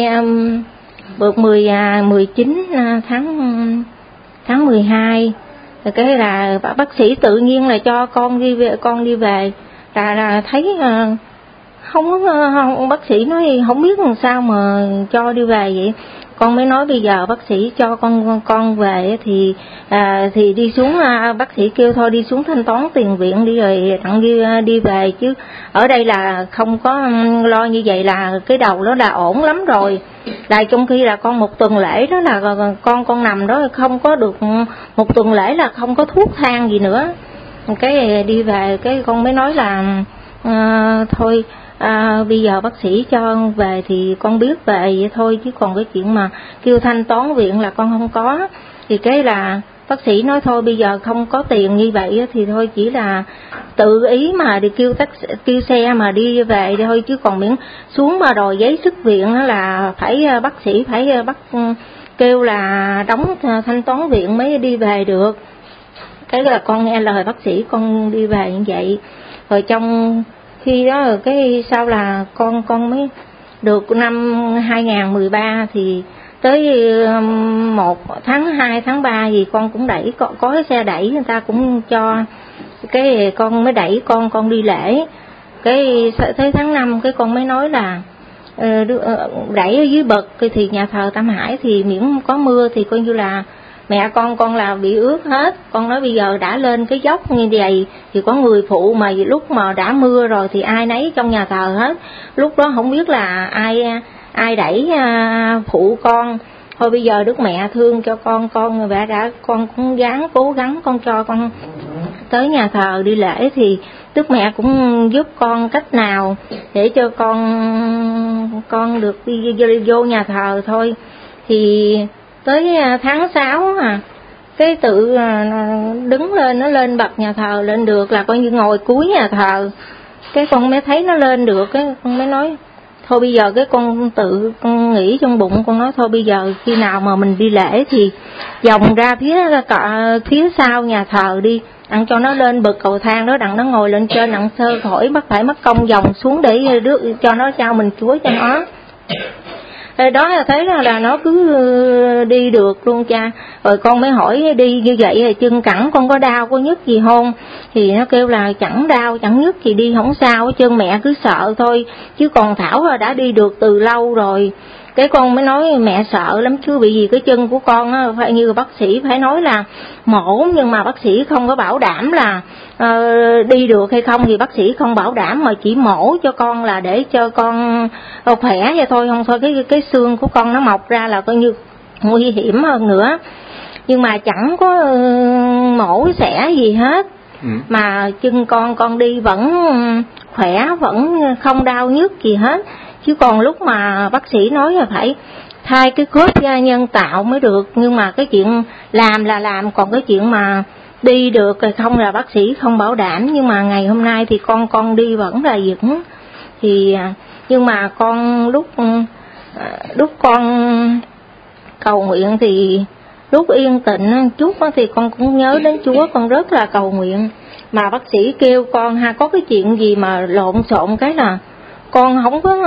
19 tháng 12, rồi cái là bác sĩ tự nhiên là cho con đi về là thấy không, bác sĩ nói không biết làm sao mà cho đi về vậy. Con mới nói bây giờ bác sĩ cho con về thì đi xuống, bác sĩ kêu thôi đi xuống thanh toán tiền viện đi rồi tặng đi về, chứ ở đây là không có lo như vậy là cái đầu đó là ổn lắm rồi. Là trong khi là con một tuần lễ đó là con nằm đó không có được, một tuần lễ là không có thuốc thang gì nữa. Cái đi về cái con mới nói là thôi bây giờ bác sĩ cho về thì con biết về vậy thôi, chứ còn cái chuyện mà kêu thanh toán viện là con không có. Thì cái là bác sĩ nói thôi bây giờ không có tiền như vậy thì thôi chỉ là tự ý mà đi kêu xe mà đi về thôi, chứ còn miễn xuống mà đòi giấy xuất viện là phải bác sĩ phải kêu là đóng thanh toán viện mới đi về được. Cái là con nghe lời bác sĩ con đi về như vậy. Rồi trong khi đó rồi cái sau là con mới được năm 2013 thì tới 2 tháng 3 gì con cũng đẩy, có cái xe đẩy người ta cũng cho, cái con mới đẩy con đi lễ. Cái tới tháng 5 cái con mới nói là đẩy ở dưới bậc thì nhà thờ Tam Hải thì miễn có mưa thì coi như là mẹ con là bị ướt hết. Con nói bây giờ đã lên cái dốc như vậy thì có người phụ, mà lúc mà đã mưa rồi thì ai nấy trong nhà thờ hết. Lúc đó không biết là ai đẩy phụ con. Thôi bây giờ Đức Mẹ thương cho con con cũng cố gắng con cho con tới nhà thờ đi lễ, thì Đức Mẹ cũng giúp con cách nào để cho con được đi vô nhà thờ thôi. Thì tới tháng 6 cái tự đứng lên, nó lên bậc nhà thờ lên được, là coi như ngồi cuối nhà thờ. Cái con mới thấy nó lên được, cái con mới nói thôi bây giờ cái con nghĩ trong bụng, con nói thôi bây giờ khi nào mà mình đi lễ thì vòng ra phía sau nhà thờ đi, đặng cho nó lên bậc cầu thang đó, đặng nó ngồi lên trên, đặng sơ khỏi phải mất công vòng xuống để cho nó trao mình Chúa cho nó. Đó là thấy là nó cứ đi được luôn cha. Rồi con mới hỏi đi như vậy thì chân cẳng con có đau có nhức gì không? Thì nó kêu là chẳng đau chẳng nhức thì đi không sao, chân mẹ cứ sợ thôi, chứ còn Thảo đã đi được từ lâu rồi. Cái con mới nói mẹ sợ lắm chứ, bị gì cái chân của con á, phải như bác sĩ phải nói là mổ, nhưng mà bác sĩ không có bảo đảm là đi được hay không, thì bác sĩ không bảo đảm, mà chỉ mổ cho con là để cho con khỏe vậy thôi, không thôi cái xương của con nó mọc ra là coi như nguy hiểm hơn nữa. Nhưng mà chẳng có mổ xẻ gì hết, mà chân con đi vẫn khỏe, vẫn không đau nhức gì hết. Chứ còn lúc mà bác sĩ nói là phải thay cái khớp da nhân tạo mới được, nhưng mà cái chuyện làm là làm, còn cái chuyện mà đi được hay không là bác sĩ không bảo đảm. Nhưng mà ngày hôm nay thì con đi vẫn là vững. Thì nhưng mà con lúc con cầu nguyện thì lúc yên tĩnh chút thì con cũng nhớ đến Chúa, con rất là cầu nguyện. Mà bác sĩ kêu con có cái chuyện gì mà lộn xộn cái là con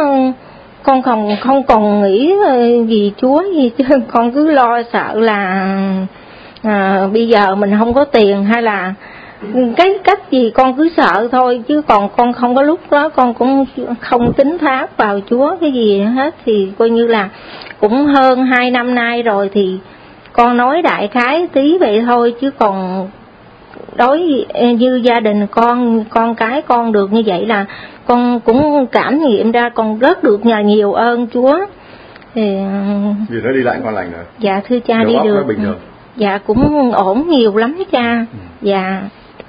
không còn nghĩ gì Chúa gì chứ, con cứ lo sợ là bây giờ mình không có tiền hay là cái cách gì con cứ sợ thôi, chứ còn con không có lúc đó con cũng không tính thác vào Chúa cái gì hết. Thì coi như là cũng hơn 2 năm nay rồi thì con nói đại khái tí vậy thôi, chứ còn đối như gia đình con cái con được như vậy là con cũng cảm nghiệm ra con rất được nhờ nhiều ơn Chúa. Thì vì nó đi lại con lành rồi. Dạ thưa cha, đi được. Dạ cũng ổn nhiều lắm cha. Dạ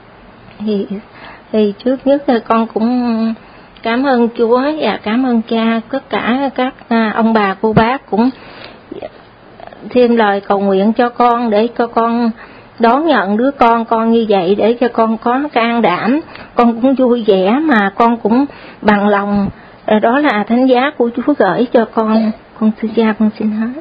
thì trước nhất là con cũng cảm ơn Chúa và cảm ơn cha, tất cả các ông bà cô bác cũng thêm lời cầu nguyện cho con để cho con đón nhận đứa con như vậy, để cho con có can đảm, con cũng vui vẻ mà con cũng bằng lòng. Đó là thánh giá của Chúa gửi cho con thưa cha, con xin hết.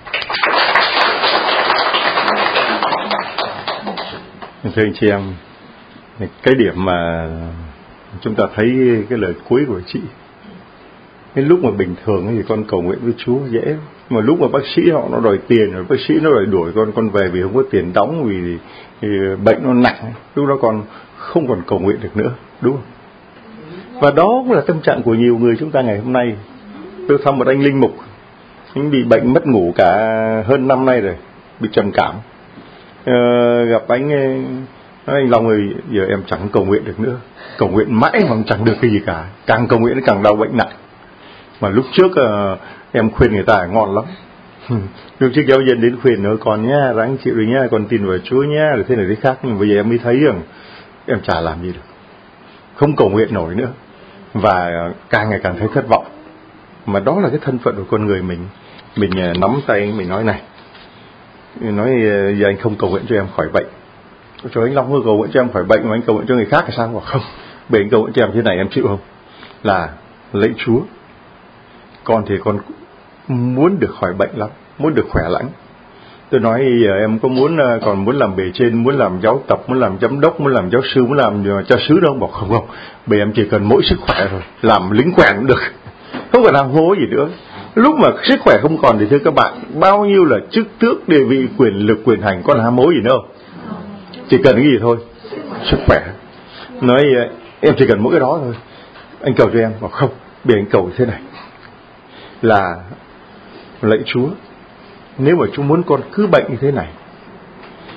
Thưa anh chị em, cái điểm mà chúng ta thấy cái lời cuối của chị, cái lúc mà bình thường thì con cầu nguyện với Chúa dễ, mà lúc mà bác sĩ họ nó đòi tiền rồi, bác sĩ nó đòi đuổi con về vì không có tiền đóng, vì bệnh nó nặng, lúc đó con không còn cầu nguyện được nữa, đúng không? Và đó cũng là tâm trạng của nhiều người chúng ta ngày hôm nay. Tôi thăm một anh linh mục, anh bị bệnh mất ngủ cả hơn năm nay rồi, bị trầm cảm. Gặp anh nói anh Long ơi, giờ em chẳng cầu nguyện được nữa, cầu nguyện mãi mà chẳng được cái gì cả, càng cầu nguyện càng đau bệnh nặng. Mà lúc trước em khuyên người ta ngon lắm. Lúc trước giáo dân đến khuyên nói con nhá, ráng chịu rồi nhá, con tin vào Chúa nhá, rồi thế này thế khác. Nhưng bây giờ em mới thấy rằng em chả làm gì được, không cầu nguyện nổi nữa, và càng ngày càng thấy thất vọng. Mà đó là cái thân phận của con người mình nắm tay mình nói này, nói giờ anh không cầu nguyện cho em khỏi bệnh, cho anh Long cầu nguyện cho em khỏi bệnh, mà anh cầu nguyện cho người khác thì sao? Bảo không, bởi anh cầu nguyện cho em thế này em chịu không? Là lạy Chúa, con thì con muốn được khỏi bệnh lắm, muốn được khỏe lãnh. Tôi nói giờ em có còn muốn làm bề trên, muốn làm giáo tập, muốn làm giám đốc, muốn làm giáo sư, muốn làm cha xứ đâu? Bảo không, bởi em chỉ cần mỗi sức khỏe thôi, làm lính quèn cũng được, không cần làm hố gì nữa. Lúc mà sức khỏe không còn thì thưa các bạn, bao nhiêu là chức tước, địa vị, quyền lực, quyền hành, có làm hố gì nữa không? Chỉ cần cái gì thôi, sức khỏe. Nói em chỉ cần mỗi cái đó thôi, anh cầu cho em. Bảo không, bởi anh cầu thế này, là lạy Chúa, nếu mà Chúa muốn con cứ bệnh như thế này,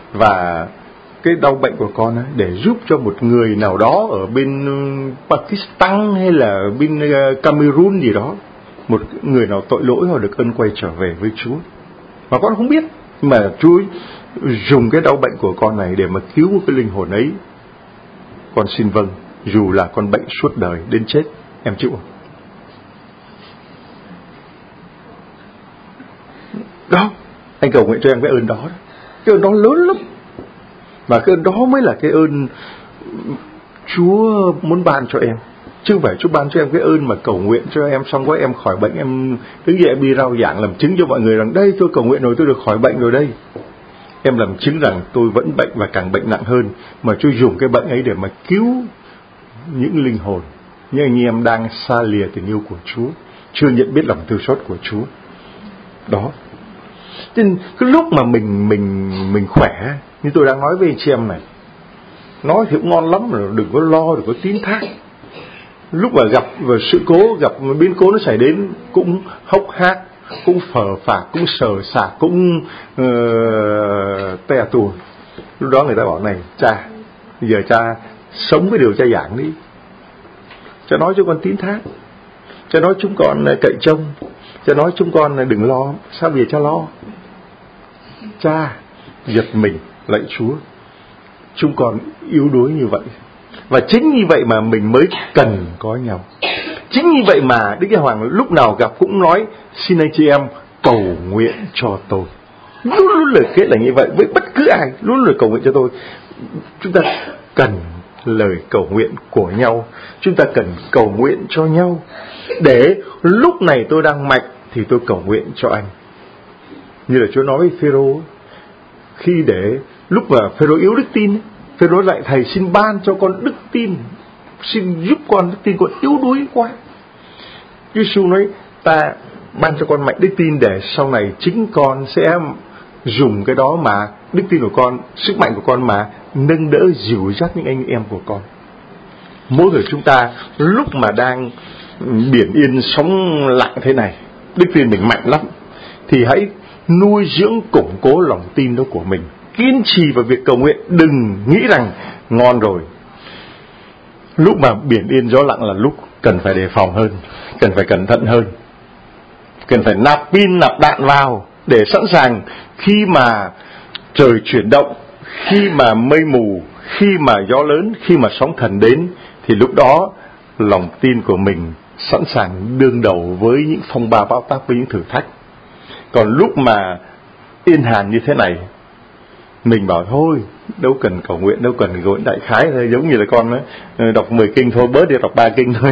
và cái đau bệnh của con ấy, để giúp cho một người nào đó ở bên Pakistan hay là bên Cameroon gì đó, một người nào tội lỗi họ được ơn quay trở về với Chúa. Mà con không biết, mà Chúa dùng cái đau bệnh của con này để mà cứu cái linh hồn ấy. Con xin vâng, dù là con bệnh suốt đời đến chết, em chịu không? Đó, anh cầu nguyện cho em cái ơn đó. Cái ơn đó lớn lắm. Và cái ơn đó mới là cái ơn Chúa muốn ban cho em. Chứ không phải Chúa ban cho em cái ơn mà cầu nguyện cho em xong có em khỏi bệnh, em đứng dậy em đi rao giảng làm chứng cho mọi người rằng đây tôi cầu nguyện rồi, tôi được khỏi bệnh rồi đây. Em làm chứng rằng tôi vẫn bệnh và càng bệnh nặng hơn, mà Chúa dùng cái bệnh ấy để mà cứu những linh hồn, những anh em đang xa lìa tình yêu của Chúa, chưa nhận biết lòng thương xót của Chúa. Đó. Nên cái lúc mà mình khỏe, như tôi đang nói với anh chị em này, nói thì cũng ngon lắm rồi, đừng có lo, đừng có tín thác. Lúc mà gặp sự cố, gặp biến cố nó xảy đến, cũng hốc hác, cũng phờ phạc, cũng sờ sạc, cũng te tùa. Lúc đó người ta bảo này, cha, bây giờ cha sống với điều cha giảng đi. Cha nói cho con tín thác, cha nói chúng con cậy trông, cha nói chúng con đừng lo. Sao bây giờ cha lo? Cha giật mình, lạy Chúa, chúng con yếu đuối như vậy. Và chính như vậy mà mình mới cần có nhau. Chính như vậy mà Đức Giáo Hoàng lúc nào gặp cũng nói, xin anh chị em cầu nguyện cho tôi. Luôn luôn lời kết là như vậy, với bất cứ ai luôn lời cầu nguyện cho tôi. Chúng ta cần lời cầu nguyện của nhau, chúng ta cần cầu nguyện cho nhau, để lúc này tôi đang mạnh thì tôi cầu nguyện cho anh. Như là Chúa nói với Phêrô, khi để lúc mà Phêrô yếu đức tin, Phêrô lại thầy xin ban cho con đức tin, xin giúp con đức tin, con yếu đuối quá. Chúa Giêsu nói ta ban cho con mạnh đức tin để sau này chính con sẽ dùng cái đó mà đức tin của con, sức mạnh của con mà nâng đỡ dìu dắt những anh em của con. Mỗi người chúng ta lúc mà đang biển yên sóng lặng thế này, đức tin mình mạnh lắm, thì hãy nuôi dưỡng củng cố lòng tin đó của mình, kiên trì vào việc cầu nguyện. Đừng nghĩ rằng ngon rồi. Lúc mà biển yên gió lặng là lúc cần phải đề phòng hơn, cần phải cẩn thận hơn, cần phải nạp pin nạp đạn vào để sẵn sàng khi mà trời chuyển động, khi mà mây mù, khi mà gió lớn, khi mà sóng thần đến, thì lúc đó lòng tin của mình sẵn sàng đương đầu với những phong ba bão táp, với những thử thách. Còn lúc mà yên hàn như thế này, mình bảo thôi, đâu cần cầu nguyện, đâu cần gọi đại khái thôi, giống như là con ấy, đọc 10 kinh thôi, bớt đi đọc 3 kinh thôi.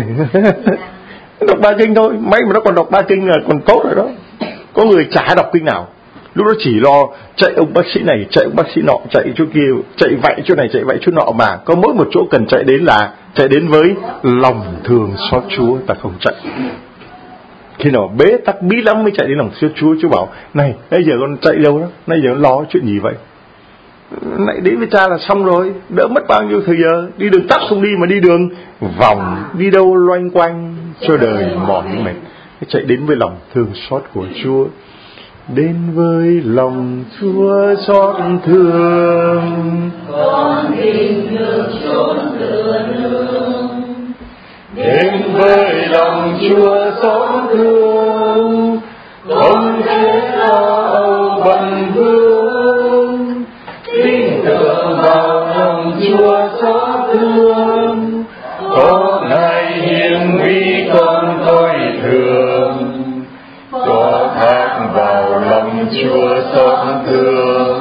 Đọc 3 kinh thôi, may mà nó còn đọc 3 kinh là còn tốt rồi đó. Có người chả đọc kinh nào, lúc đó chỉ lo chạy ông bác sĩ này, chạy ông bác sĩ nọ, chạy chỗ kia, chạy vạy chỗ này, chạy vạy chỗ nọ, mà có mỗi một chỗ cần chạy đến là chạy đến với lòng thương xót Chúa, ta không chạy. Khi nào bế tắc bí lắm mới chạy đến lòng xót Chúa. Chúa bảo này, bây giờ con chạy đâu đó, bây giờ con lo chuyện gì vậy? Lại đến với cha là xong rồi, đỡ mất bao nhiêu thời giờ. Đi đường tắt không đi mà đi đường vòng, đi đâu loanh quanh cho đời mỏi mệt. Chạy đến với lòng thương xót của Chúa. Đến với lòng Chúa xót thương, con tìm được chốn tựa nương. Đến với lòng Chúa xót thương, không thể lo âu bận vương. Tin tưởng vào lòng Chúa xót thương, có Ngài hiền uy con coi thường. Có thác vào lòng Chúa xót thương,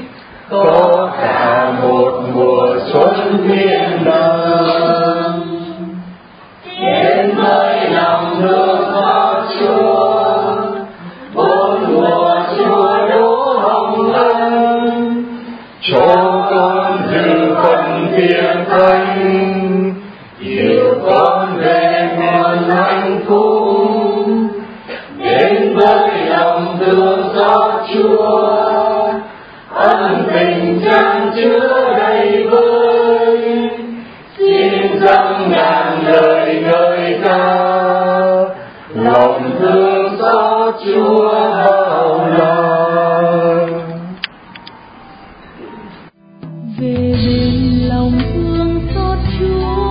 có cả một mùa xuân thiên đàng. Đến với lòng thương xót Chúa, bốn mùa Chúa đổ hồng ân, cho con dự phần tiền thánh, yêu con về nguồn hạnh phúc. Đến với lòng thương xót Chúa, ân tình chan chứa đầy vơi. Xin dâng ngàn lời ngợi ca, lòng thương xót Chúa bao la. kề bên lòng thương xót Chúa,